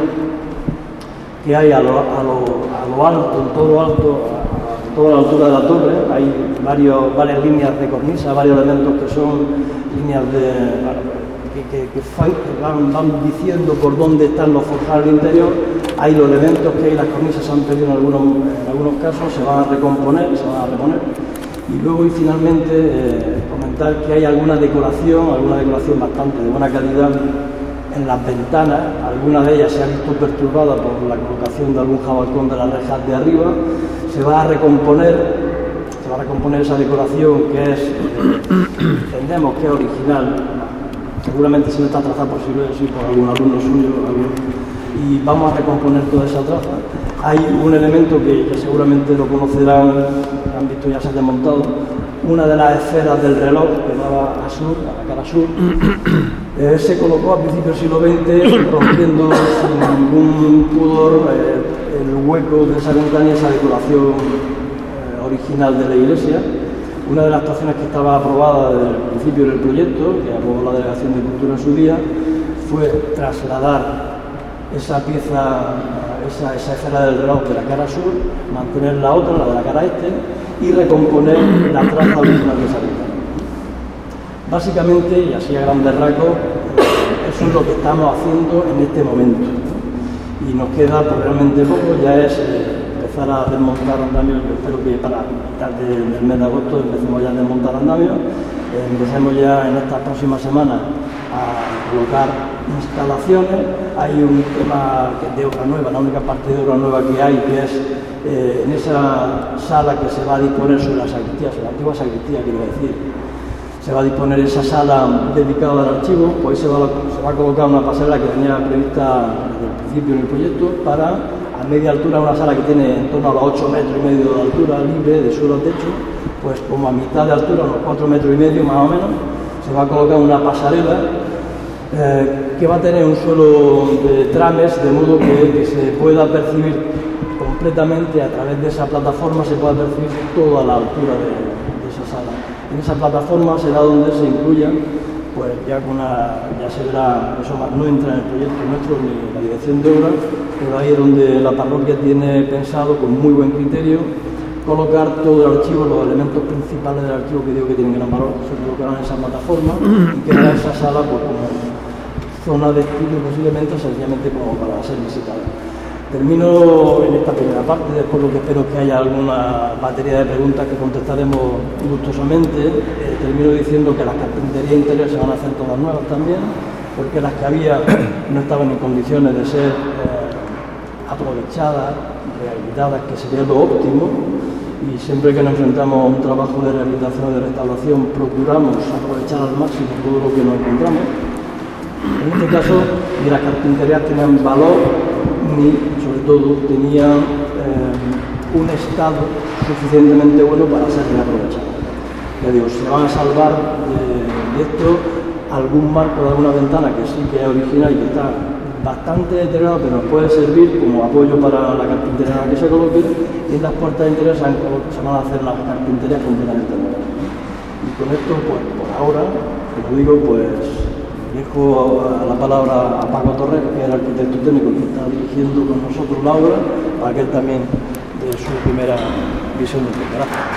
que hay a lo, a lo, a lo alto, en todo lo alto, a toda la altura de la torre. Hay varios, varias líneas de cornisa, varios elementos que son líneas de, que, que, que, que van, van diciendo por dónde están los forjados del interior. Hay los elementos que hay, las cornisas se han perdido en algunos, en algunos casos, se van a recomponer, se van a reponer. Y luego y finalmente eh, comentar que hay alguna decoración, alguna decoración bastante de buena calidad en las ventanas. Alguna de ellas se ha visto perturbada por la colocación de algún jabalcón de las rejas de arriba. Se va a recomponer, se va a recomponer esa decoración que es, eh, entendemos que es original, seguramente se me está trazada por siglo sí, por algún alumno suyo, algún, y vamos a recomponer toda esa traza. Hay un elemento que, que seguramente lo conocerán, han visto ya se ha desmontado, una de las esferas del reloj que daba a sur, a la cara sur, eh, se colocó a principios del siglo veinte, rompiendo sin ningún pudor eh, el hueco de esa ventana y esa decoración eh, original de la iglesia. Una de las actuaciones que estaba aprobada desde el principio del proyecto, que aprobó la Delegación de Cultura en su día, fue trasladar esa pieza, esa, esa esfera del reloj de la cara sur, mantener la otra, la de la cara este, y recomponer la traza original de esa ventana. Básicamente, y así a grandes rasgos, eso es lo que estamos haciendo en este momento. Y nos queda pues, realmente poco, ya es eh, empezar a desmontar andamios. Yo espero que para mitad del mes de agosto empecemos ya a desmontar andamios, eh, empecemos ya en estas próximas semanas a colocar instalaciones. Hay un tema que es de obra nueva, la única parte de obra nueva que hay, que es eh, en esa sala que se va a disponer sobre la sacristía, sobre la antigua sacristía, quiero decir, se va a disponer esa sala dedicada al archivo, pues se va, a, se va a colocar una pasarela que tenía prevista desde el principio en el proyecto para, a media altura, una sala que tiene en torno a los ocho metros y medio de altura libre, de suelo a techo, pues como a mitad de altura, unos cuatro metros y medio más o menos, se va a colocar una pasarela eh, que va a tener un suelo de trames, de modo que, que se pueda percibir completamente a través de esa plataforma, se pueda percibir toda la altura de, de esa sala. En esa plataforma será donde se incluya, pues ya con una, ya se verá, eso no entra en el proyecto nuestro ni en la dirección de obra, pero ahí es donde la parroquia tiene pensado, con muy buen criterio, colocar todo el archivo, los elementos principales del archivo que digo que tienen gran valor, se colocarán en esa plataforma y quedará esa sala pues, como zona de estudio posiblemente, sencillamente como para ser visitada. Termino en esta primera parte, después lo que espero es que haya alguna batería de preguntas que contestaremos gustosamente. Eh, termino diciendo que las carpinterías interiores se van a hacer todas nuevas también, porque las que había no estaban en condiciones de ser eh, aprovechadas, rehabilitadas, que sería lo óptimo, y siempre que nos enfrentamos a un trabajo de rehabilitación o de restauración procuramos aprovechar al máximo todo lo que nos encontramos. En este caso, ni las carpinterías tenían valor, ni sobre todo tenían eh, un estado suficientemente bueno para ser reaprovechadas. Ya digo, se van a salvar de, de esto algún marco de alguna ventana que sí que es original y que está bastante deteriorado, pero nos puede servir como apoyo para la carpintería que se coloque, y en las puertas interiores se, se van a hacer las carpinterías completamente nuevas. Y con esto, pues por ahora, como digo, pues dejo a la palabra a Paco Torres, que es el arquitecto técnico que está dirigiendo con nosotros la obra, para que él también dé su primera visión de esto. Gracias.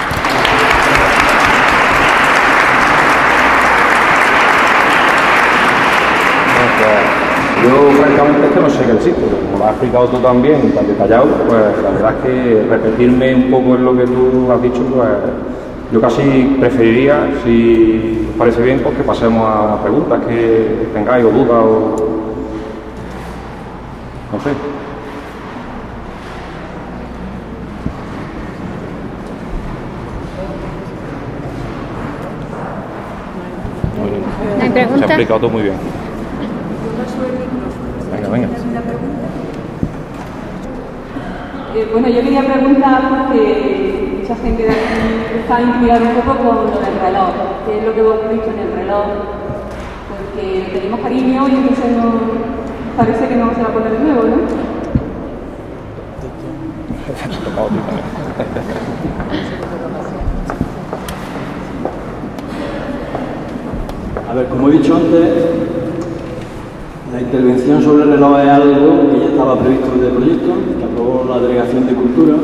Yo francamente es que no sé qué decir, porque como lo has explicado tú también, tan detallado, pues la verdad es que repetirme un poco en lo que tú has dicho, pues yo casi preferiría, si os parece bien, pues que pasemos a preguntas que tengáis o dudas o... no sé. Muy bien. ¿Hay preguntas? Se ha explicado todo muy bien. Venga, venga. Eh, bueno, yo quería preguntar, porque mucha gente de aquí está intrigada un poco con lo del reloj, qué es lo que vos habéis dicho en el reloj, porque tenemos cariño y entonces no, parece que no se va a poner de nuevo, ¿no? A ver, como he dicho antes, la intervención sobre el reloj es algo que ya estaba previsto desde el proyecto, que aprobó la Delegación de Cultura.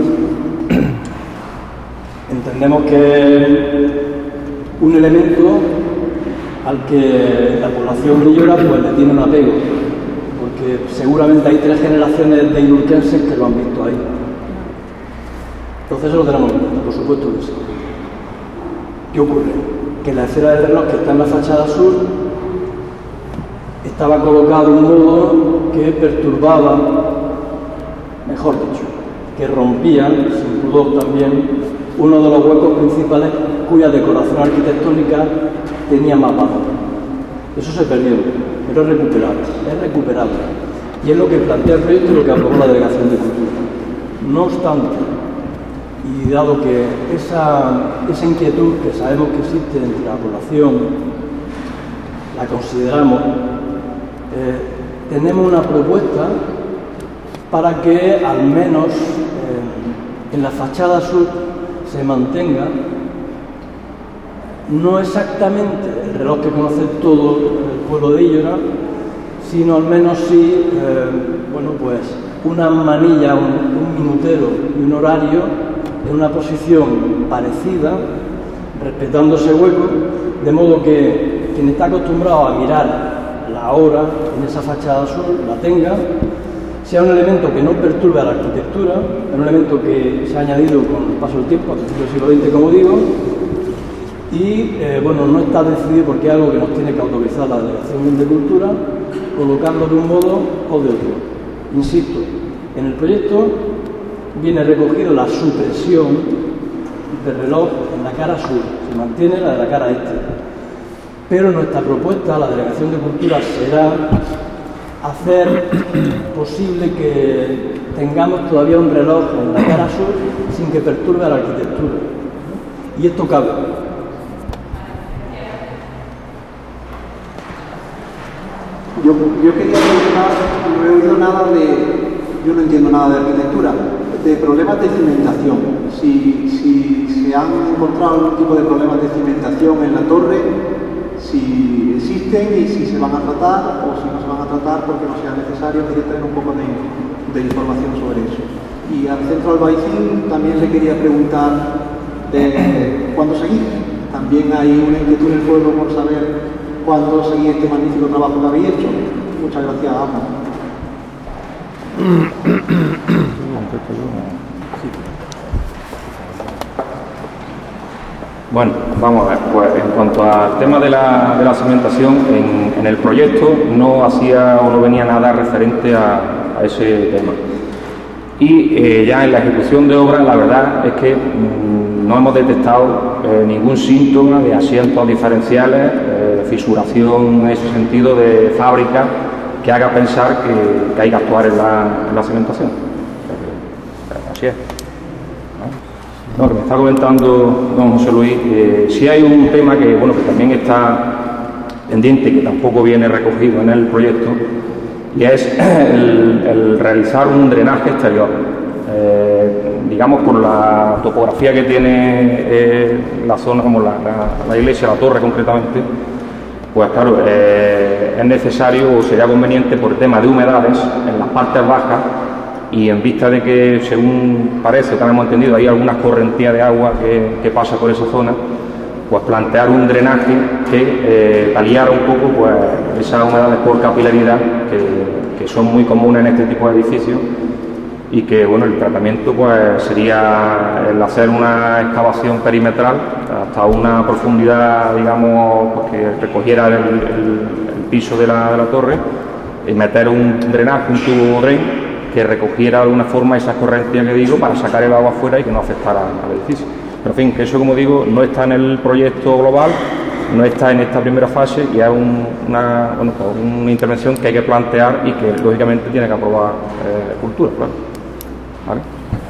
Entendemos que es un elemento al que la población de Illora pues, le tiene un apego, porque seguramente hay tres generaciones de ilurquenses que lo han visto ahí. Entonces eso lo tenemos en cuenta, por supuesto que sí. ¿Qué ocurre? Que la esfera del reloj que está en la fachada sur estaba colocado de un modo que perturbaba, mejor dicho, que rompía, sin pudor también, uno de los huecos principales cuya decoración arquitectónica tenía más valor. Eso se perdió, pero es recuperable, es recuperable. Y es lo que plantea el proyecto y lo que aprobó la Delegación de Cultura. No obstante, y dado que esa, esa inquietud que sabemos que existe entre la población, la consideramos, eh, tenemos una propuesta para que al menos eh, en la fachada sur se mantenga no exactamente el reloj que conoce todo el pueblo de Illora, sino al menos sí, eh, bueno, pues una manilla, un, un minutero y un horario en una posición parecida, respetando ese hueco, de modo que quien está acostumbrado a mirar la hora en esa fachada sur la tenga, sea un elemento que no perturbe a la arquitectura, es un elemento que se ha añadido con el paso del tiempo, a principios del siglo veinte, como digo, y eh, bueno, no está decidido porque es algo que nos tiene que autorizar la Delegación de Cultura, colocarlo de un modo o de otro. Insisto, en el proyecto viene recogido la supresión del reloj en la cara sur, se mantiene la de la cara este. Pero nuestra propuesta, la Delegación de Cultura, será hacer posible que tengamos todavía un reloj en la cara sur sin que perturbe a la arquitectura. Y esto cabe. Yo, yo quería preguntar, no he oído nada de, yo no entiendo nada de arquitectura, de problemas de cimentación. Si, si se han encontrado algún tipo de problemas de cimentación en la torre, si existen y si se van a tratar o si no se van a tratar porque no sea necesario. Quería tener un poco de, de información sobre eso. Y al Centro Albaicín también le quería preguntar de cuándo seguir. También hay una inquietud en el pueblo por saber cuándo seguir este magnífico trabajo que habéis hecho. Muchas gracias a ambos. Bueno, vamos a ver, pues en cuanto al tema de la, de la cimentación, en, en el proyecto no hacía o no venía nada referente a, a ese tema. Y eh, ya en la ejecución de obras, la verdad es que mmm, no hemos detectado eh, ningún síntoma de asientos diferenciales, eh, fisuración en ese sentido de fábrica, que haga pensar que, que hay que actuar en la, en la cimentación. Así es. No, que me está comentando don José Luis, eh, sí hay un tema que, bueno, que también está pendiente, que tampoco viene recogido en el proyecto, y es el, el realizar un drenaje exterior. Eh, digamos, por la topografía que tiene eh, la zona, como la, la, la iglesia, la torre concretamente, pues claro, eh, es necesario o sería conveniente por tema de humedades en las partes bajas, y en vista de que, según parece, que hemos entendido, hay algunas correntías de agua que, que pasa por esa zona, pues plantear un drenaje que eh, paliara un poco pues esas humedades por capilaridad que, que son muy comunes en este tipo de edificios, y que, bueno, el tratamiento pues sería el hacer una excavación perimetral hasta una profundidad, digamos, pues, que recogiera el, el, el piso de la, de la torre, y meter un drenaje, un tubo drain que recogiera de alguna forma esas correntías que digo para sacar el agua afuera y que no afectara al edificio. Pero en fin, que eso, como digo, no está en el proyecto global, no está en esta primera fase, y es un, una, bueno, pues una intervención que hay que plantear y que lógicamente tiene que aprobar eh, Cultura, claro. ¿Vale?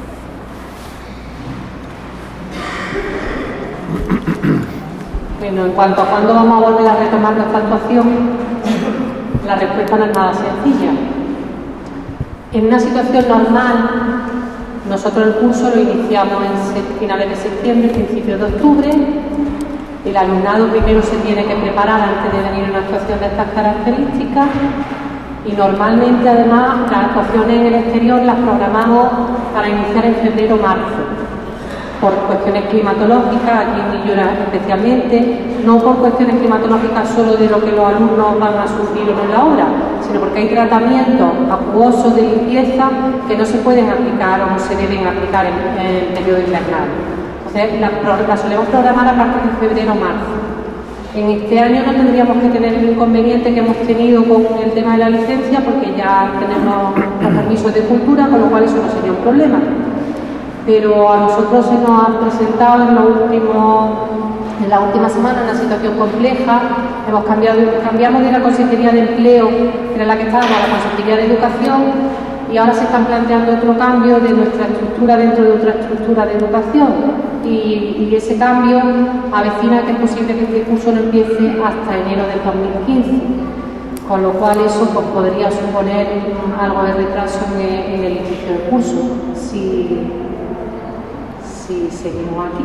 Bueno, en cuanto a cuándo vamos a volver a retomar nuestra actuación, la respuesta no es nada sencilla. En una situación normal, nosotros el curso lo iniciamos en finales de septiembre, principios de octubre. El alumnado primero se tiene que preparar antes de venir a una actuación de estas características, y normalmente, además, las actuaciones en el exterior las programamos para iniciar en febrero o marzo, por cuestiones climatológicas, aquí en Illora especialmente, no por cuestiones climatológicas solo de lo que los alumnos van a sufrir o no en la obra, sino porque hay tratamientos acuosos de limpieza que no se pueden aplicar o no se deben aplicar en, en el periodo invernal. Entonces, la, la solemos programar a partir de febrero o marzo. En este año no tendríamos que tener el inconveniente que hemos tenido con el tema de la licencia, porque ya tenemos los permisos de cultura, con lo cual eso no sería un problema. Pero a nosotros se nos ha presentado en, lo último, en la última semana una situación compleja. Hemos cambiado, cambiamos de la Consejería de Empleo, que era la que estábamos, a la Consejería de Educación, y ahora se están planteando otro cambio de nuestra estructura dentro de otra estructura de educación. Y, y ese cambio avecina que es posible que este curso no empiece hasta enero del dos mil quince, con lo cual eso pues, podría suponer algo de retraso en el, en el inicio del curso, si, si seguimos aquí.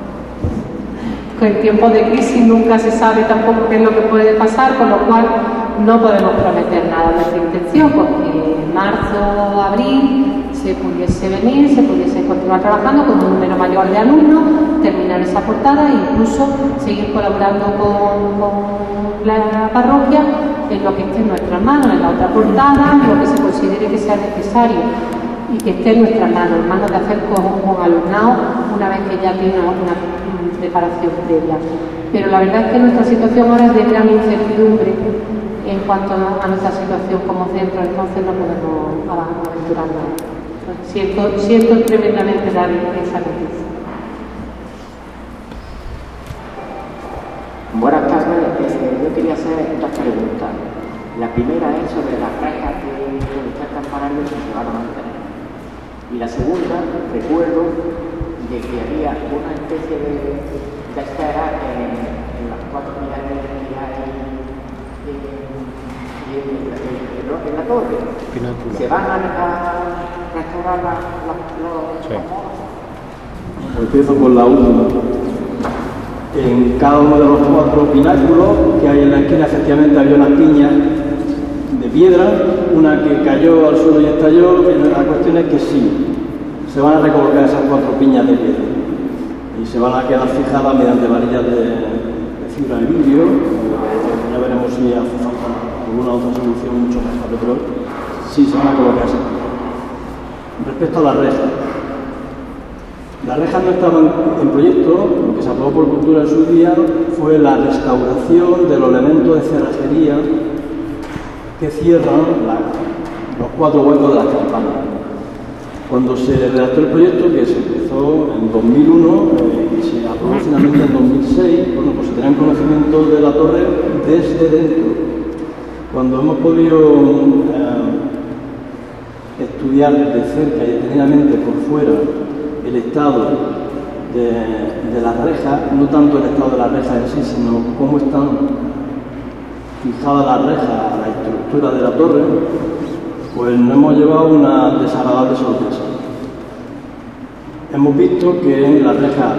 En tiempos de crisis nunca se sabe tampoco qué es lo que puede pasar, con lo cual no podemos prometer nada de nuestra intención, porque en marzo o abril se pudiese venir, se pudiese continuar trabajando con un número mayor de alumnos, terminar esa portada e incluso seguir colaborando con, con la parroquia en lo que esté en nuestras manos, en la otra portada, en lo que se considere que sea necesario y que esté en nuestras manos, en manos de hacer con, con alumnado una vez que ya tiene una preparación previa. Pero la verdad es que nuestra situación ahora es de gran incertidumbre en cuanto a nuestra situación como centro, entonces no podemos aventurar nada. Siento, siento tremendamente dar esa noticia. Buenas tardes, yo quería hacer dos preguntas. La primera es sobre las rejas que ustedes están parando y si se van a mantener. Y la segunda, recuerdo de que había una especie de, de espera en, en las cuatro unidades que hay en, en allí en, en, en, en la torre. Pináculo. ¿Se van a, a restaurar la, la, los sí. Pues empiezo por la última. En cada uno de los cuatro pináculos que hay en la esquina, efectivamente había unas piñas de piedra, una que cayó al suelo y estalló. La cuestión es que sí, se van a recolocar esas cuatro piñas de piedra y se van a quedar fijadas mediante varillas de, de fibra de vidrio. Ya veremos si hace falta alguna otra solución mucho más tarde, pero sí se van a colocar esas piñas. Respecto a las rejas, las rejas no estaban en proyecto. Lo que se aprobó por Cultura en su día fue la restauración de los elementos de cerrajería que cierran la, los cuatro huecos de las campanas. Cuando se redactó el proyecto, que se empezó en dos mil uno eh, y se aprobó finalmente en dos mil seis, bueno, pues se tenían conocimiento de la torre desde dentro. Cuando hemos podido eh, estudiar de cerca y detenidamente por fuera el estado de, de las rejas, no tanto el estado de las rejas en sí, sino cómo están fijadas las rejas a la estructura de la torre, pues nos hemos llevado una desagradable sorpresa. Hemos visto que en las rejas,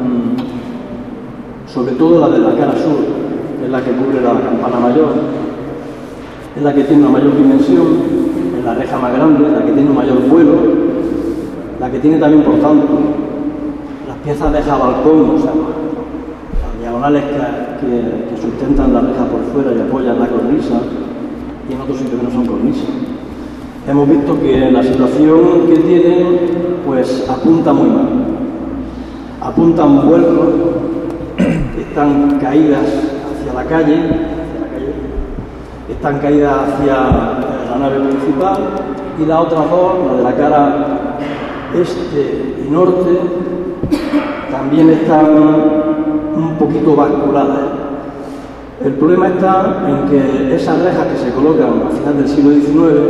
sobre todo la de la cara sur, que es la que cubre la campana mayor, es la que tiene una mayor dimensión, es la reja más grande, la que tiene un mayor vuelo, la que tiene también, por tanto, las piezas de jabalcón, o sea, las diagonales que, que, que sustentan la reja por fuera y apoyan la cornisa, y en otros sitios que no son cornisas. Hemos visto que la situación que tienen, pues apunta muy mal. Apuntan vuelcos, están caídas hacia la calle, hacia la calle, están caídas hacia la nave principal, y las otras dos, la de la cara este y norte, también están un poquito basculadas. El problema está en que esas rejas que se colocan a final del siglo diecinueve,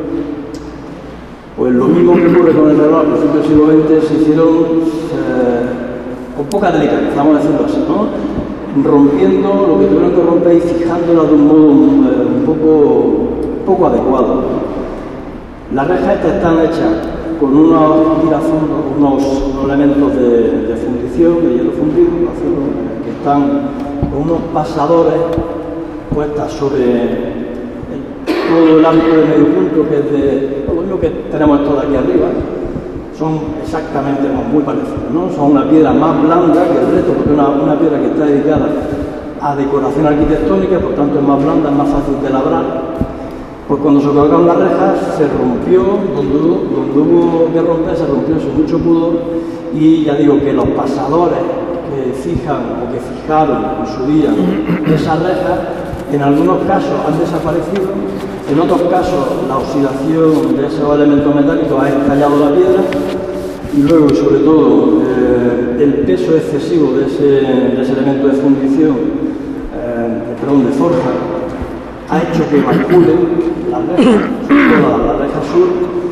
pues lo mismo que ocurre con el reloj al principio del siglo veinte, se hicieron eh, con poca delicadeza, vamos a decirlo así, ¿no? Rompiendo lo que tuvieron que romper y fijándola de un modo eh, un poco, poco adecuado. Las rejas estas están hechas con unos tirafondos, unos, unos elementos de, de fundición, de hielo fundido, que están con unos pasadores puestas sobre el, todo el ámbito de medio punto, que es de lo mismo que tenemos esto de aquí arriba. Son exactamente muy parecidos, ¿no? Son una piedra más blanda que el resto, porque es una, una piedra que está dedicada a decoración arquitectónica, por tanto es más blanda, es más fácil de labrar. Pues cuando se colocaron las rejas se rompió, donde hubo, donde hubo que romper, se rompió sin mucho pudor, y ya digo que los pasadores que fijan o que fijaron en su día esas rejas, en algunos casos han desaparecido, en otros casos la oxidación de esos elementos metálicos ha estallado la piedra, y luego, sobre todo, eh, el peso excesivo de ese, de ese elemento de fundición, eh, perdón, de forja, ha hecho que basculen las rejas, sobre todo la reja sur,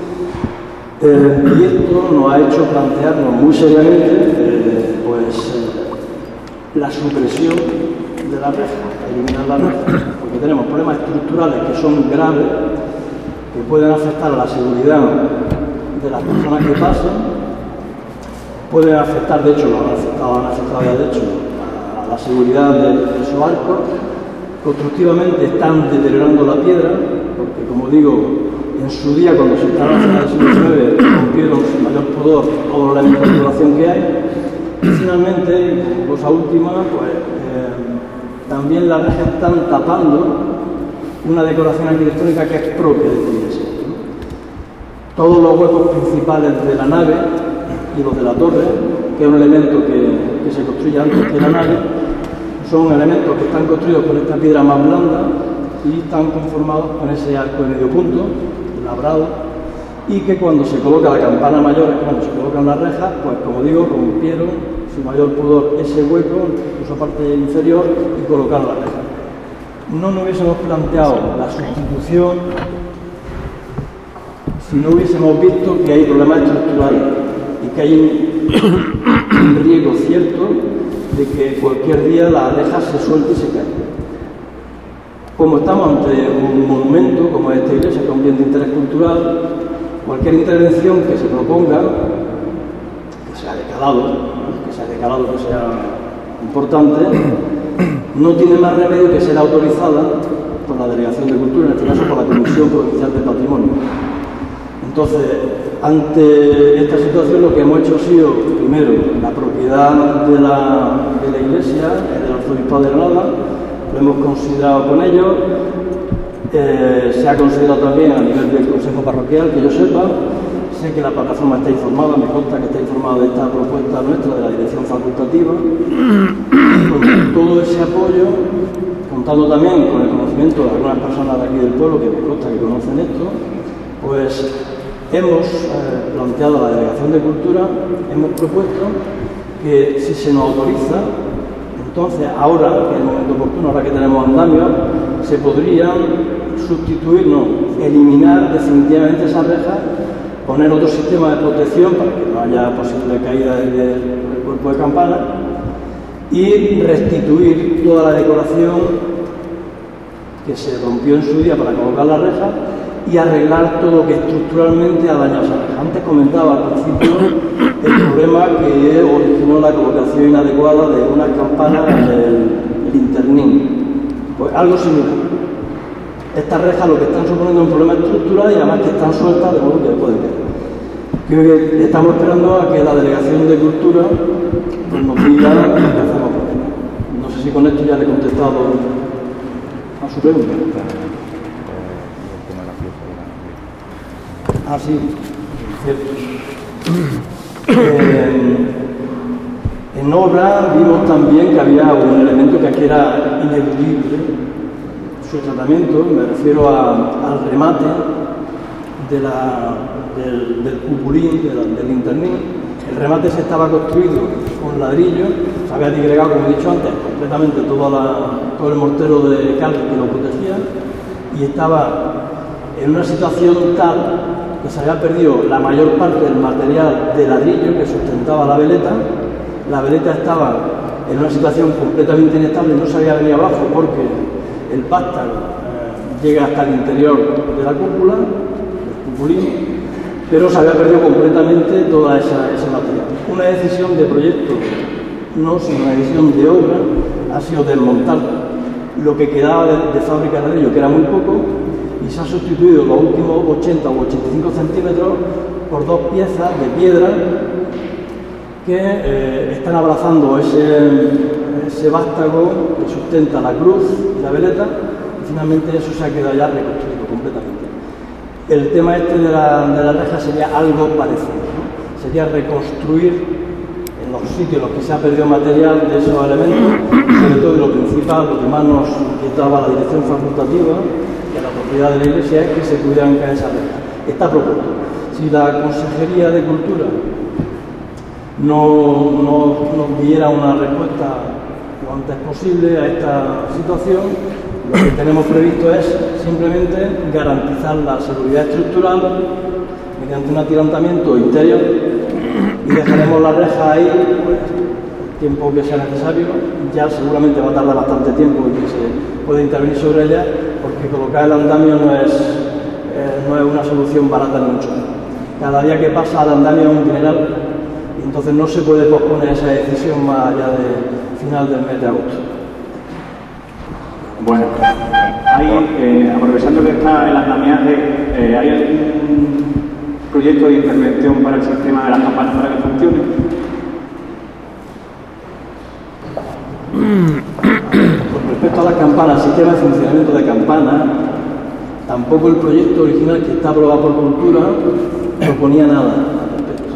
eh, y esto nos ha hecho plantearnos muy seriamente eh, pues, eh, la supresión de la reja, eliminar la reja, porque tenemos problemas estructurales que son graves, que pueden afectar a la seguridad de las personas que pasan, pueden afectar, de hecho, lo han afectado, han afectado ya de hecho a la seguridad de, de esos arcos. Constructivamente están deteriorando la piedra, porque, como digo, en su día, cuando se instalaron en el siglo diecinueve, rompieron sin mayor pudor todos los elementos de decoración que hay. Y finalmente, como cosa última, pues eh, también las rejas están tapando una decoración arquitectónica que es propia de esta iglesia, ¿no? Todos los huecos principales de la nave y los de la torre, que es un elemento que, que se construye antes que la nave, son elementos que están construidos con esta piedra más blanda y están conformados con ese arco de medio punto, labrado, y que cuando se coloca la campana mayor, cuando se colocan las rejas, pues como digo, rompieron sin mayor pudor ese hueco, incluso parte inferior, y colocaron las rejas. No nos hubiésemos planteado la sustitución si no hubiésemos visto que hay problemas estructurales y que hay un riesgo cierto de que cualquier día la reja se suelte y se cae. Como estamos ante un monumento, como esta iglesia, que es un bien de interés cultural, cualquier intervención que se proponga, que sea de calado, que sea de calado, que sea importante, no tiene más remedio que ser autorizada por la Delegación de Cultura, en este caso por la Comisión Provincial de Patrimonio. Entonces, ante esta situación lo que hemos hecho ha sido, primero, la propiedad de la, de la iglesia, del Arzobispado de Granada, lo hemos considerado con ellos, eh, se ha considerado también a nivel del Consejo Parroquial, que yo sepa, sé que la plataforma está informada, me consta que está informada de esta propuesta nuestra de la dirección facultativa, y con todo ese apoyo, contando también con el conocimiento de algunas personas de aquí del pueblo que me consta que conocen esto, pues hemos eh, planteado a la Delegación de Cultura, hemos propuesto que si se nos autoriza, entonces ahora, que es el momento oportuno, ahora que tenemos andamios, se podrían sustituir, no, eliminar definitivamente esas rejas, poner otro sistema de protección para que no haya posible caída del, del cuerpo de campana y restituir toda la decoración que se rompió en su día para colocar la reja y arreglar todo lo que estructuralmente ha dañado esa reja. Antes comentaba al principio el problema que originó la colocación inadecuada de unas campanas en el linternín. Pues algo similar. Estas rejas lo que están suponiendo es un problema estructural y además que están sueltas de modo que pueden caer. Creo que estamos esperando a que la Delegación de Cultura pues, nos diga qué hacemos con ella. No sé si con esto ya le he contestado a su pregunta. Ah, sí, cierto. Eh, en obra vimos también que había un elemento que aquí era ineludible, su tratamiento, me refiero a, al remate de la, del, del cupulín, de la, del linternín. El remate se estaba construido con ladrillo, se había digregado, como he dicho antes, completamente toda la, todo el mortero de cal que lo protegía y estaba en una situación tal que se había perdido la mayor parte del material de ladrillo que sustentaba la veleta. La veleta estaba en una situación completamente inestable, no se había venido abajo porque el vástago eh, llega hasta el interior de la cúpula, el cupulín, pero se había perdido completamente toda esa, ese material. Una decisión de proyecto, no, sino una decisión de obra, ha sido desmontar lo que quedaba de, de fábrica de ladrillo, que era muy poco, y se ha sustituido los últimos ochenta o ochenta y cinco centímetros por dos piezas de piedra que eh, están abrazando ese, ese vástago que sustenta la cruz y la veleta, y finalmente eso se ha quedado ya reconstruido completamente. El tema este de la, de la reja sería algo parecido, ¿no? Sería reconstruir en los sitios en los que se ha perdido material de esos elementos, sobre todo lo principal, lo que más nos inquietaba la dirección facultativa de la propiedad de la iglesia es que se pudieran caer esas rejas. Está propuesto. Si la Consejería de Cultura no, no nos diera una respuesta lo antes posible a esta situación, lo que tenemos previsto es simplemente garantizar la seguridad estructural mediante un atirantamiento interior y dejaremos la reja ahí pues, el tiempo que sea necesario. Ya seguramente va a tardar bastante tiempo y que se puede intervenir sobre ella, porque colocar el andamio no es, eh, no es una solución barata ni mucho. Cada día que pasa el andamio es un dineral y entonces no se puede posponer esa decisión más allá del final del mes de agosto. Bueno, hay, eh, aprovechando que está el andamiaje, eh, ¿hay algún proyecto de intervención para el sistema de las campanas para que funcione? Con respecto a las campanas, el sistema de funcionamiento de campanas, tampoco el proyecto original que está aprobado por Cultura proponía nada al respecto.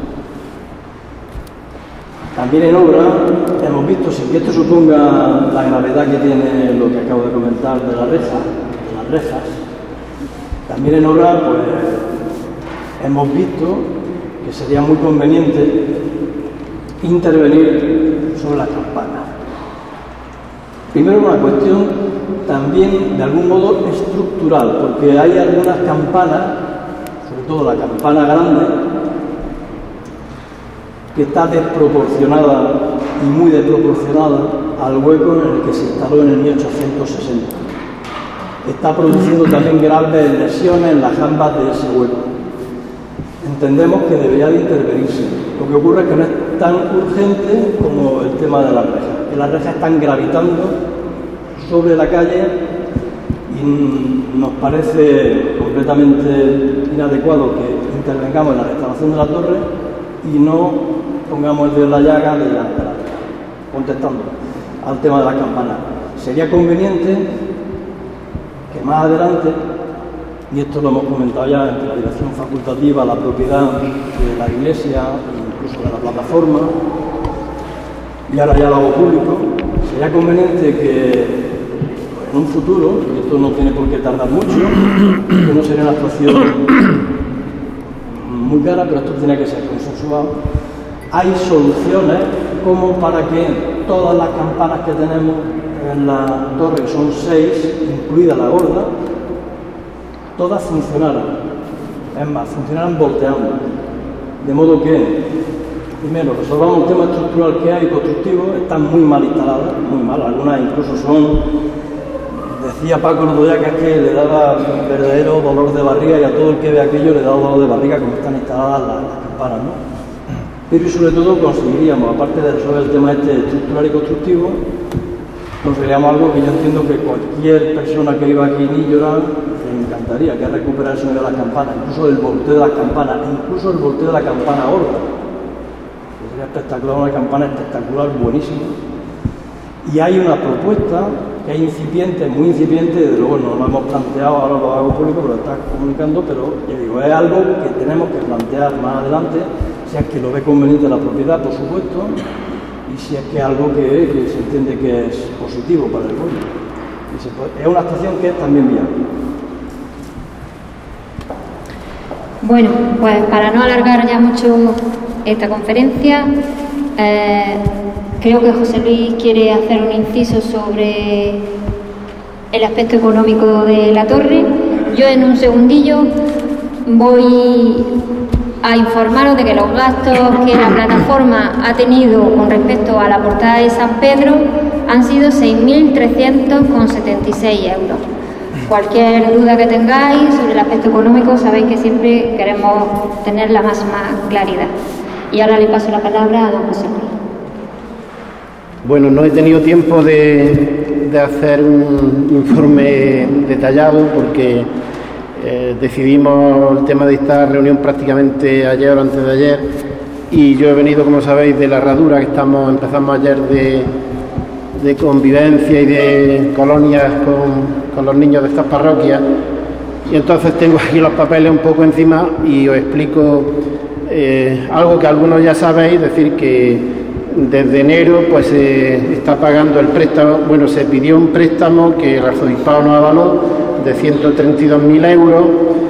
También en obra hemos visto, sin que esto suponga la gravedad que tiene lo que acabo de comentar de la reja, de las rejas, también en obra pues hemos visto que sería muy conveniente intervenir sobre las campanas. Primero una cuestión también de algún modo estructural, porque hay algunas campanas, sobre todo la campana grande, que está desproporcionada y muy desproporcionada al hueco en el que se instaló en el mil ochocientos sesenta. está produciendo también graves lesiones en las jambas de ese hueco. Entendemos que debería de intervenirse. Lo que ocurre es que no es tan urgente como el tema de las rejas, que las rejas están gravitando sobre la calle y nos parece completamente inadecuado que intervengamos en la restauración de la torre y no pongamos el dedo en la llaga de la, de la, contestando al tema de las campanas. Sería conveniente que más adelante, y esto lo hemos comentado ya entre la dirección facultativa, la propiedad de la iglesia, incluso de la plataforma, y ahora ya lo hago público, sería conveniente que en un futuro, y esto no tiene por qué tardar mucho, que no sería una actuación muy cara, pero esto tiene que ser consensuado, hay soluciones como para que todas las campanas que tenemos en la torre, que son seis, incluida la gorda, todas funcionaran, es más, funcionaran volteando, de modo que, primero, resolvamos un tema estructural que hay constructivo, están muy mal instaladas, muy mal, algunas incluso son, decía Paco el otro día que es que le daba verdadero dolor de barriga y a todo el que ve aquello le da dolor de barriga como están instaladas las, las campanas, ¿no? Pero y sobre todo conseguiríamos, aparte de resolver el tema este estructural y constructivo, conseguiríamos algo que yo entiendo que cualquier persona que viva aquí en Illora le encantaría, que es recuperar el sonido de las campanas, incluso el volteo de las campanas, incluso el volteo de la campana gorda. Sería espectacular, una campana espectacular, buenísima. Y hay una propuesta que es incipiente, muy incipiente, desde luego no lo hemos planteado, ahora lo hago público, pero lo está comunicando, pero ya digo, es algo que tenemos que plantear más adelante, si es que lo ve conveniente la propiedad, por supuesto, y si es que es algo que, que se entiende que es positivo para el pueblo. Y se puede, es una actuación que es también viable. Bueno, pues para no alargar ya mucho esta conferencia, eh, creo que José Luis quiere hacer un inciso sobre el aspecto económico de la torre. Yo en un segundillo voy a informaros de que los gastos que la plataforma ha tenido con respecto a la portada de San Pedro han sido seis mil trescientos setenta y seis euros. Cualquier duda que tengáis sobre el aspecto económico, sabéis que siempre queremos tener la máxima claridad. Y ahora le paso la palabra a don José Luis. Bueno, no he tenido tiempo de, de hacer un informe detallado porque eh, decidimos el tema de esta reunión prácticamente ayer o antes de ayer, y yo he venido, como sabéis, de la herradura que estamos empezamos ayer de, de convivencia y de colonias con, con los niños de estas parroquias, y entonces tengo aquí los papeles un poco encima y os explico eh, algo que algunos ya sabéis, es decir, que desde enero pues se eh, está pagando el préstamo. Bueno, se pidió un préstamo que el arzobispado nos avaló de ciento treinta y dos mil euros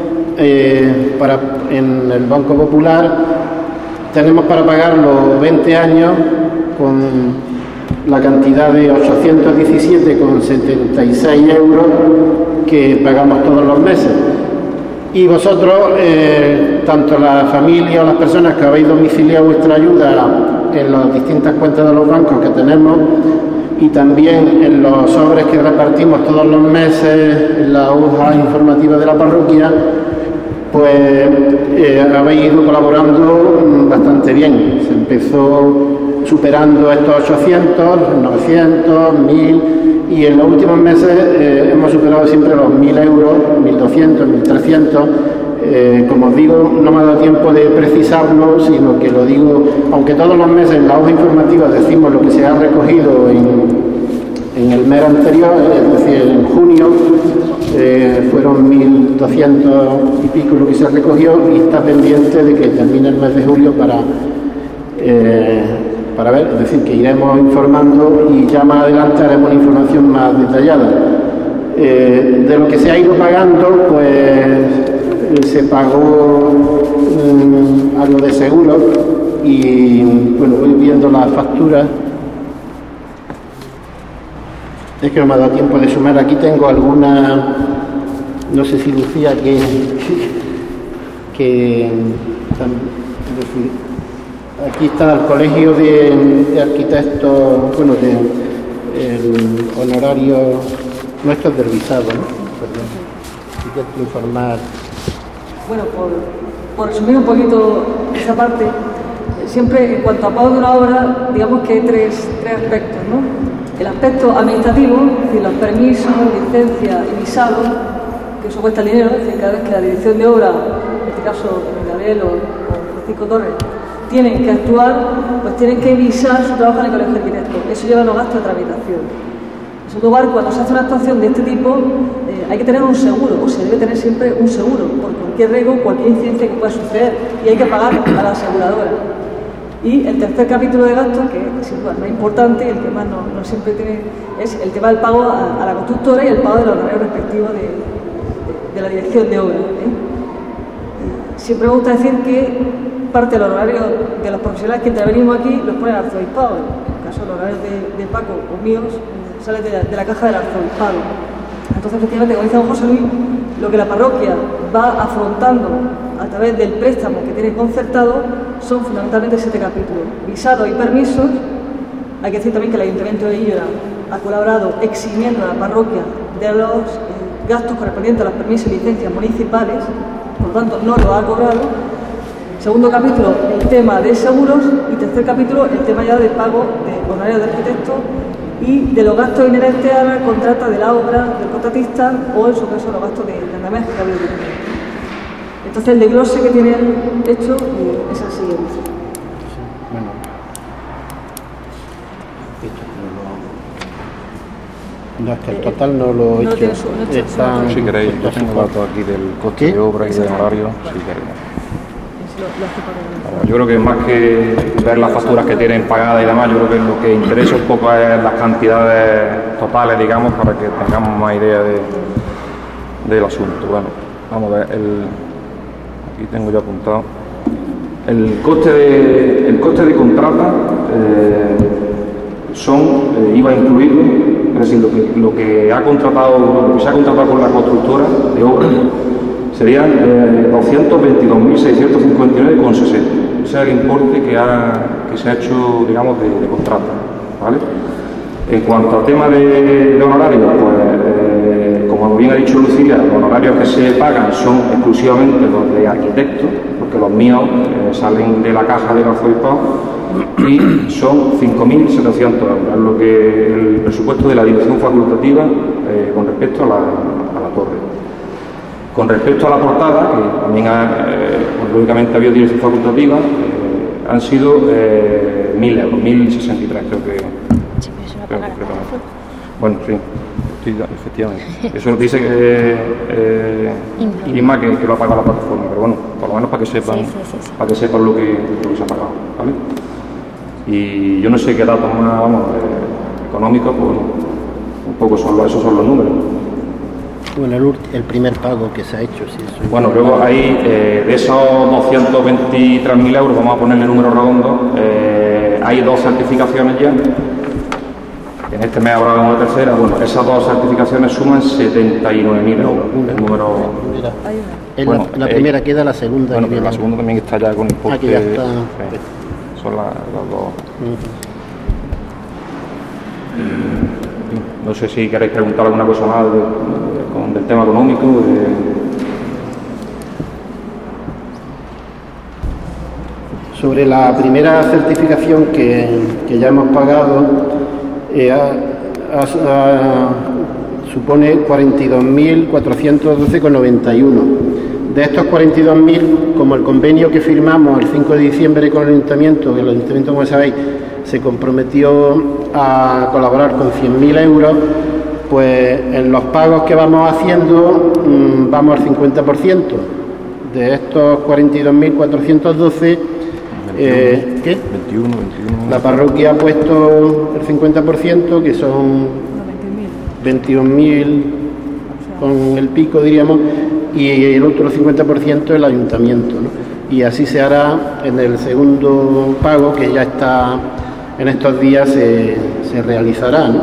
eh, para, en el Banco Popular. Tenemos para pagar los veinte años con la cantidad de ochocientos diecisiete con setenta y seis euros que pagamos todos los meses. Y vosotros, eh, tanto la familia o las personas que habéis domiciliado vuestra ayuda en las distintas cuentas de los bancos que tenemos y también en los sobres que repartimos todos los meses en la hoja informativa de la parroquia, pues eh, habéis ido colaborando bastante bien. Se empezó superando estos ochocientos, novecientos, mil, y en los últimos meses eh, hemos superado siempre los mil euros, mil doscientos, mil trescientos. Eh, como os digo, no me ha dado tiempo de precisarlo, sino que lo digo, aunque todos los meses en la hoja informativa decimos lo que se ha recogido en, en el mes anterior, es decir, en junio, eh, fueron mil doscientos y pico lo que se recogió, y está pendiente de que termine el mes de julio para, eh, para ver, es decir, que iremos informando y ya más adelante haremos una información más detallada. Eh, de lo que se ha ido pagando, pues se pagó um, algo de seguro, y bueno, voy viendo las facturas. Es que no me ha dado tiempo de sumar. Aquí tengo alguna, no sé si Lucía, que, que es decir, aquí está el colegio de, de arquitectos, bueno, de, el honorario nuestro es del visado, ¿no? perdón. Si quieres informar. Bueno, por, por resumir un poquito esa parte, siempre en cuanto a pago de una obra, digamos que hay tres, tres aspectos, ¿no? El aspecto administrativo, es decir, los permisos, licencias y visados, que eso cuesta dinero, es decir, cada vez que la dirección de obra, en este caso Gabriel o, o Francisco Torres, tienen que actuar, pues tienen que visar su trabajo en el Colegio de Arquitectos. Eso lleva los gastos de tramitación. En segundo lugar, cuando se hace una actuación de este tipo, eh, hay que tener un seguro, o se debe tener siempre un seguro, por cualquier riesgo, cualquier incidencia que pueda suceder, y hay que pagar a la aseguradora. Y el tercer capítulo de gastos, que es sin duda más importante, el que más no, no siempre tiene, es el tema del pago a, a la constructora y el pago de los honorarios respectivos de, de, de la dirección de obra. ¿eh? Siempre me gusta decir que parte del honorario de los profesionales que intervenimos aquí los pone el arzobispado. En el caso de los horarios de, de Paco o míos, sale de la, de la caja del arzobispado. Entonces, efectivamente, como dice don José Luis, lo que la parroquia va afrontando a través del préstamo que tiene concertado son fundamentalmente siete capítulos. Visados y permisos. Hay que decir también que el Ayuntamiento de Illora ha colaborado eximiendo a la parroquia de los eh, gastos correspondientes a los permisos y licencias municipales, por lo tanto no lo ha cobrado. Segundo capítulo, el tema de seguros, y tercer capítulo, el tema ya del pago de honorarios de arquitectos y de los gastos inherentes a la contrata de la obra del contratista o, en su caso, los gastos de andamiaje que ha habido. Entonces, el desglose que tiene hecho eh, es el siguiente. Bueno. No, es que el total no lo he no hecho. Tiene su, no Está, Si queréis, yo tengo datos aquí del coste ¿Qué? de obra y de honorario, si queréis. Lo, lo hace para Yo creo que más que ver las facturas que tienen pagadas y demás, yo creo que lo que interesa un poco es las cantidades totales, digamos, para que tengamos más idea de, del asunto. Bueno, vamos a ver, el, aquí tengo ya apuntado. El coste de, el coste de contrata eh, son, eh, iba incluido, es decir, lo que, lo que ha contratado, lo que se ha contratado con la constructora de obra, serían eh, doscientos veintidós mil seiscientos cincuenta y nueve coma sesenta. Ese es el importe que, ha, que se ha hecho, digamos, de, de contrato, ¿vale? En cuanto al tema de, de honorarios, pues, eh, como bien ha dicho Lucía, los honorarios que se pagan son exclusivamente los de arquitectos, porque los míos eh, salen de la caja del arzobispado y son cinco mil setecientos euros, es lo que el presupuesto de la dirección facultativa eh, con respecto a la, a la torre. Con respecto a la portada, que también ha, eh, pues, lógicamente había dirección facultativa, eh, han sido eh, mil euros, mil sesenta y tres creo que. Sí, pero eso lo creo pagará. que bueno, sí, sí, efectivamente. Eso dice que eh, Inma que, que lo ha pagado la plataforma, pero bueno, por lo menos para que sepan, Sí, sí, sí, sí. para que sepan lo que, lo que se ha pagado, ¿vale? Y yo no sé qué datos más, vamos, eh, económicos, pues un poco son los, esos son los números. Bueno, el, ulti- el primer pago que se ha hecho, sí, eso. Bueno, luego ahí, eh, de esos doscientos veintitrés mil euros, vamos a ponerle números redondos, eh, hay dos certificaciones ya. En este mes habrá una tercera. Bueno, esas dos certificaciones suman setenta y nueve mil euros. Una. El número... Mira, es Bueno, la, la eh, primera queda, la segunda. Bueno, que pero la viene. segunda también está ya con importe. Ah, que ya está. Sí, son la- las dos. Ujú. No sé si queréis preguntar alguna cosa más de- de- con- del tema económico. de- Sobre la primera certificación que, que ya hemos pagado, eh, ha- ha- ha- supone cuarenta y dos mil cuatrocientos doce coma noventa y uno. De estos cuarenta y dos mil, como el convenio que firmamos el cinco de diciembre con el Ayuntamiento, que el Ayuntamiento, como sabéis, se comprometió a colaborar con cien mil euros, pues en los pagos que vamos haciendo mmm, vamos al cincuenta por ciento. De estos cuarenta y dos mil cuatrocientos doce, eh, ¿qué? veintiuno, veintiuno. La parroquia ha puesto el cincuenta por ciento, que son veintiún mil con el pico, diríamos, y el otro cincuenta por ciento el ayuntamiento, ¿no? Y así se hará en el segundo pago, que ya está en estos días, se, se realizará, ¿no?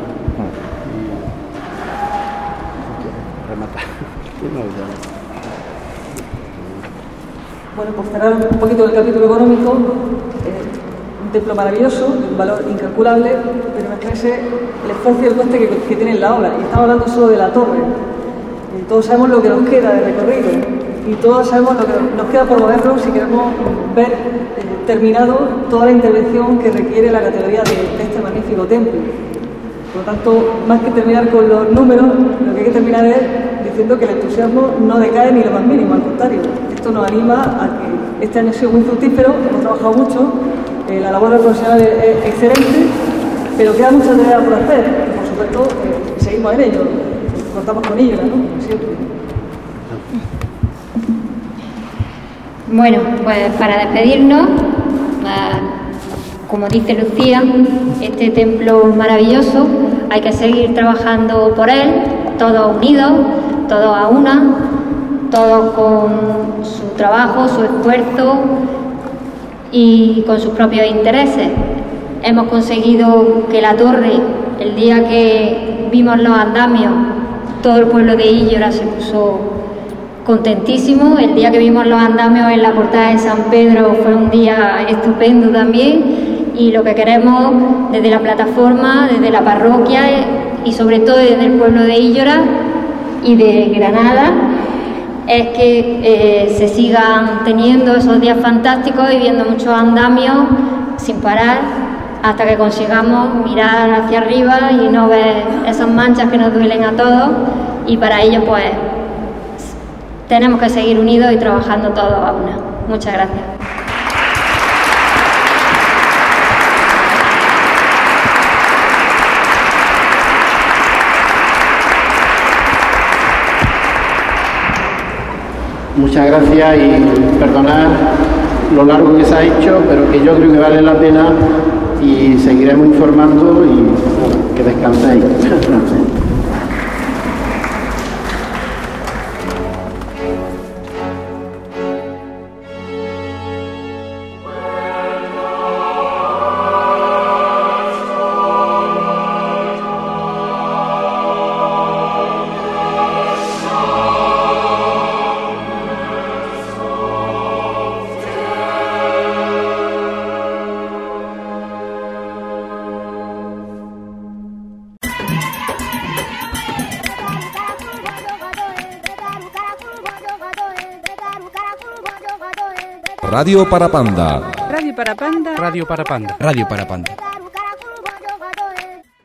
Bueno, pues cerrar un poquito el capítulo económico, eh, un templo maravilloso, de un valor incalculable, pero imagínense el esfuerzo y el coste que, que tiene la obra. Y estamos hablando solo de la torre. todos sabemos lo que nos queda de recorrido y todos sabemos lo que nos queda por movernos si queremos ver eh, terminado toda la intervención que requiere la categoría de, de este magnífico templo. Por lo tanto, más que terminar con los números, lo que hay que terminar es diciendo que el entusiasmo no decae ni lo más mínimo, al contrario. Esto nos anima a que este año ha sido muy fructífero, hemos trabajado mucho, eh, la labor del profesional es, es excelente, pero queda mucha tarea por hacer y, por supuesto, eh, seguimos en ello, cortamos con ello, ¿no? Como siempre. Bueno, pues para despedirnos, como dice Lucía, este templo maravilloso, hay que seguir trabajando por él, todos unidos, todos a una, todos con su trabajo, su esfuerzo y con sus propios intereses. Hemos conseguido que la torre, el día que vimos los andamios, todo el pueblo de Illora se puso contentísimo. El día que vimos los andamios en la portada de San Pedro fue un día estupendo también. Y lo que queremos desde la plataforma, desde la parroquia y sobre todo desde el pueblo de Illora y de Granada es que eh, se sigan teniendo esos días fantásticos y viendo muchos andamios sin parar hasta que consigamos mirar hacia arriba y no ver esas manchas que nos duelen a todos, y para ello pues tenemos que seguir unidos y trabajando todos a una. Muchas gracias. Muchas gracias y perdonad lo largo que se ha hecho, pero que yo creo que vale la pena y seguiremos informando y bueno, que descanséis. Radio para Panda. Radio para Panda. Radio para Panda. Radio para Panda.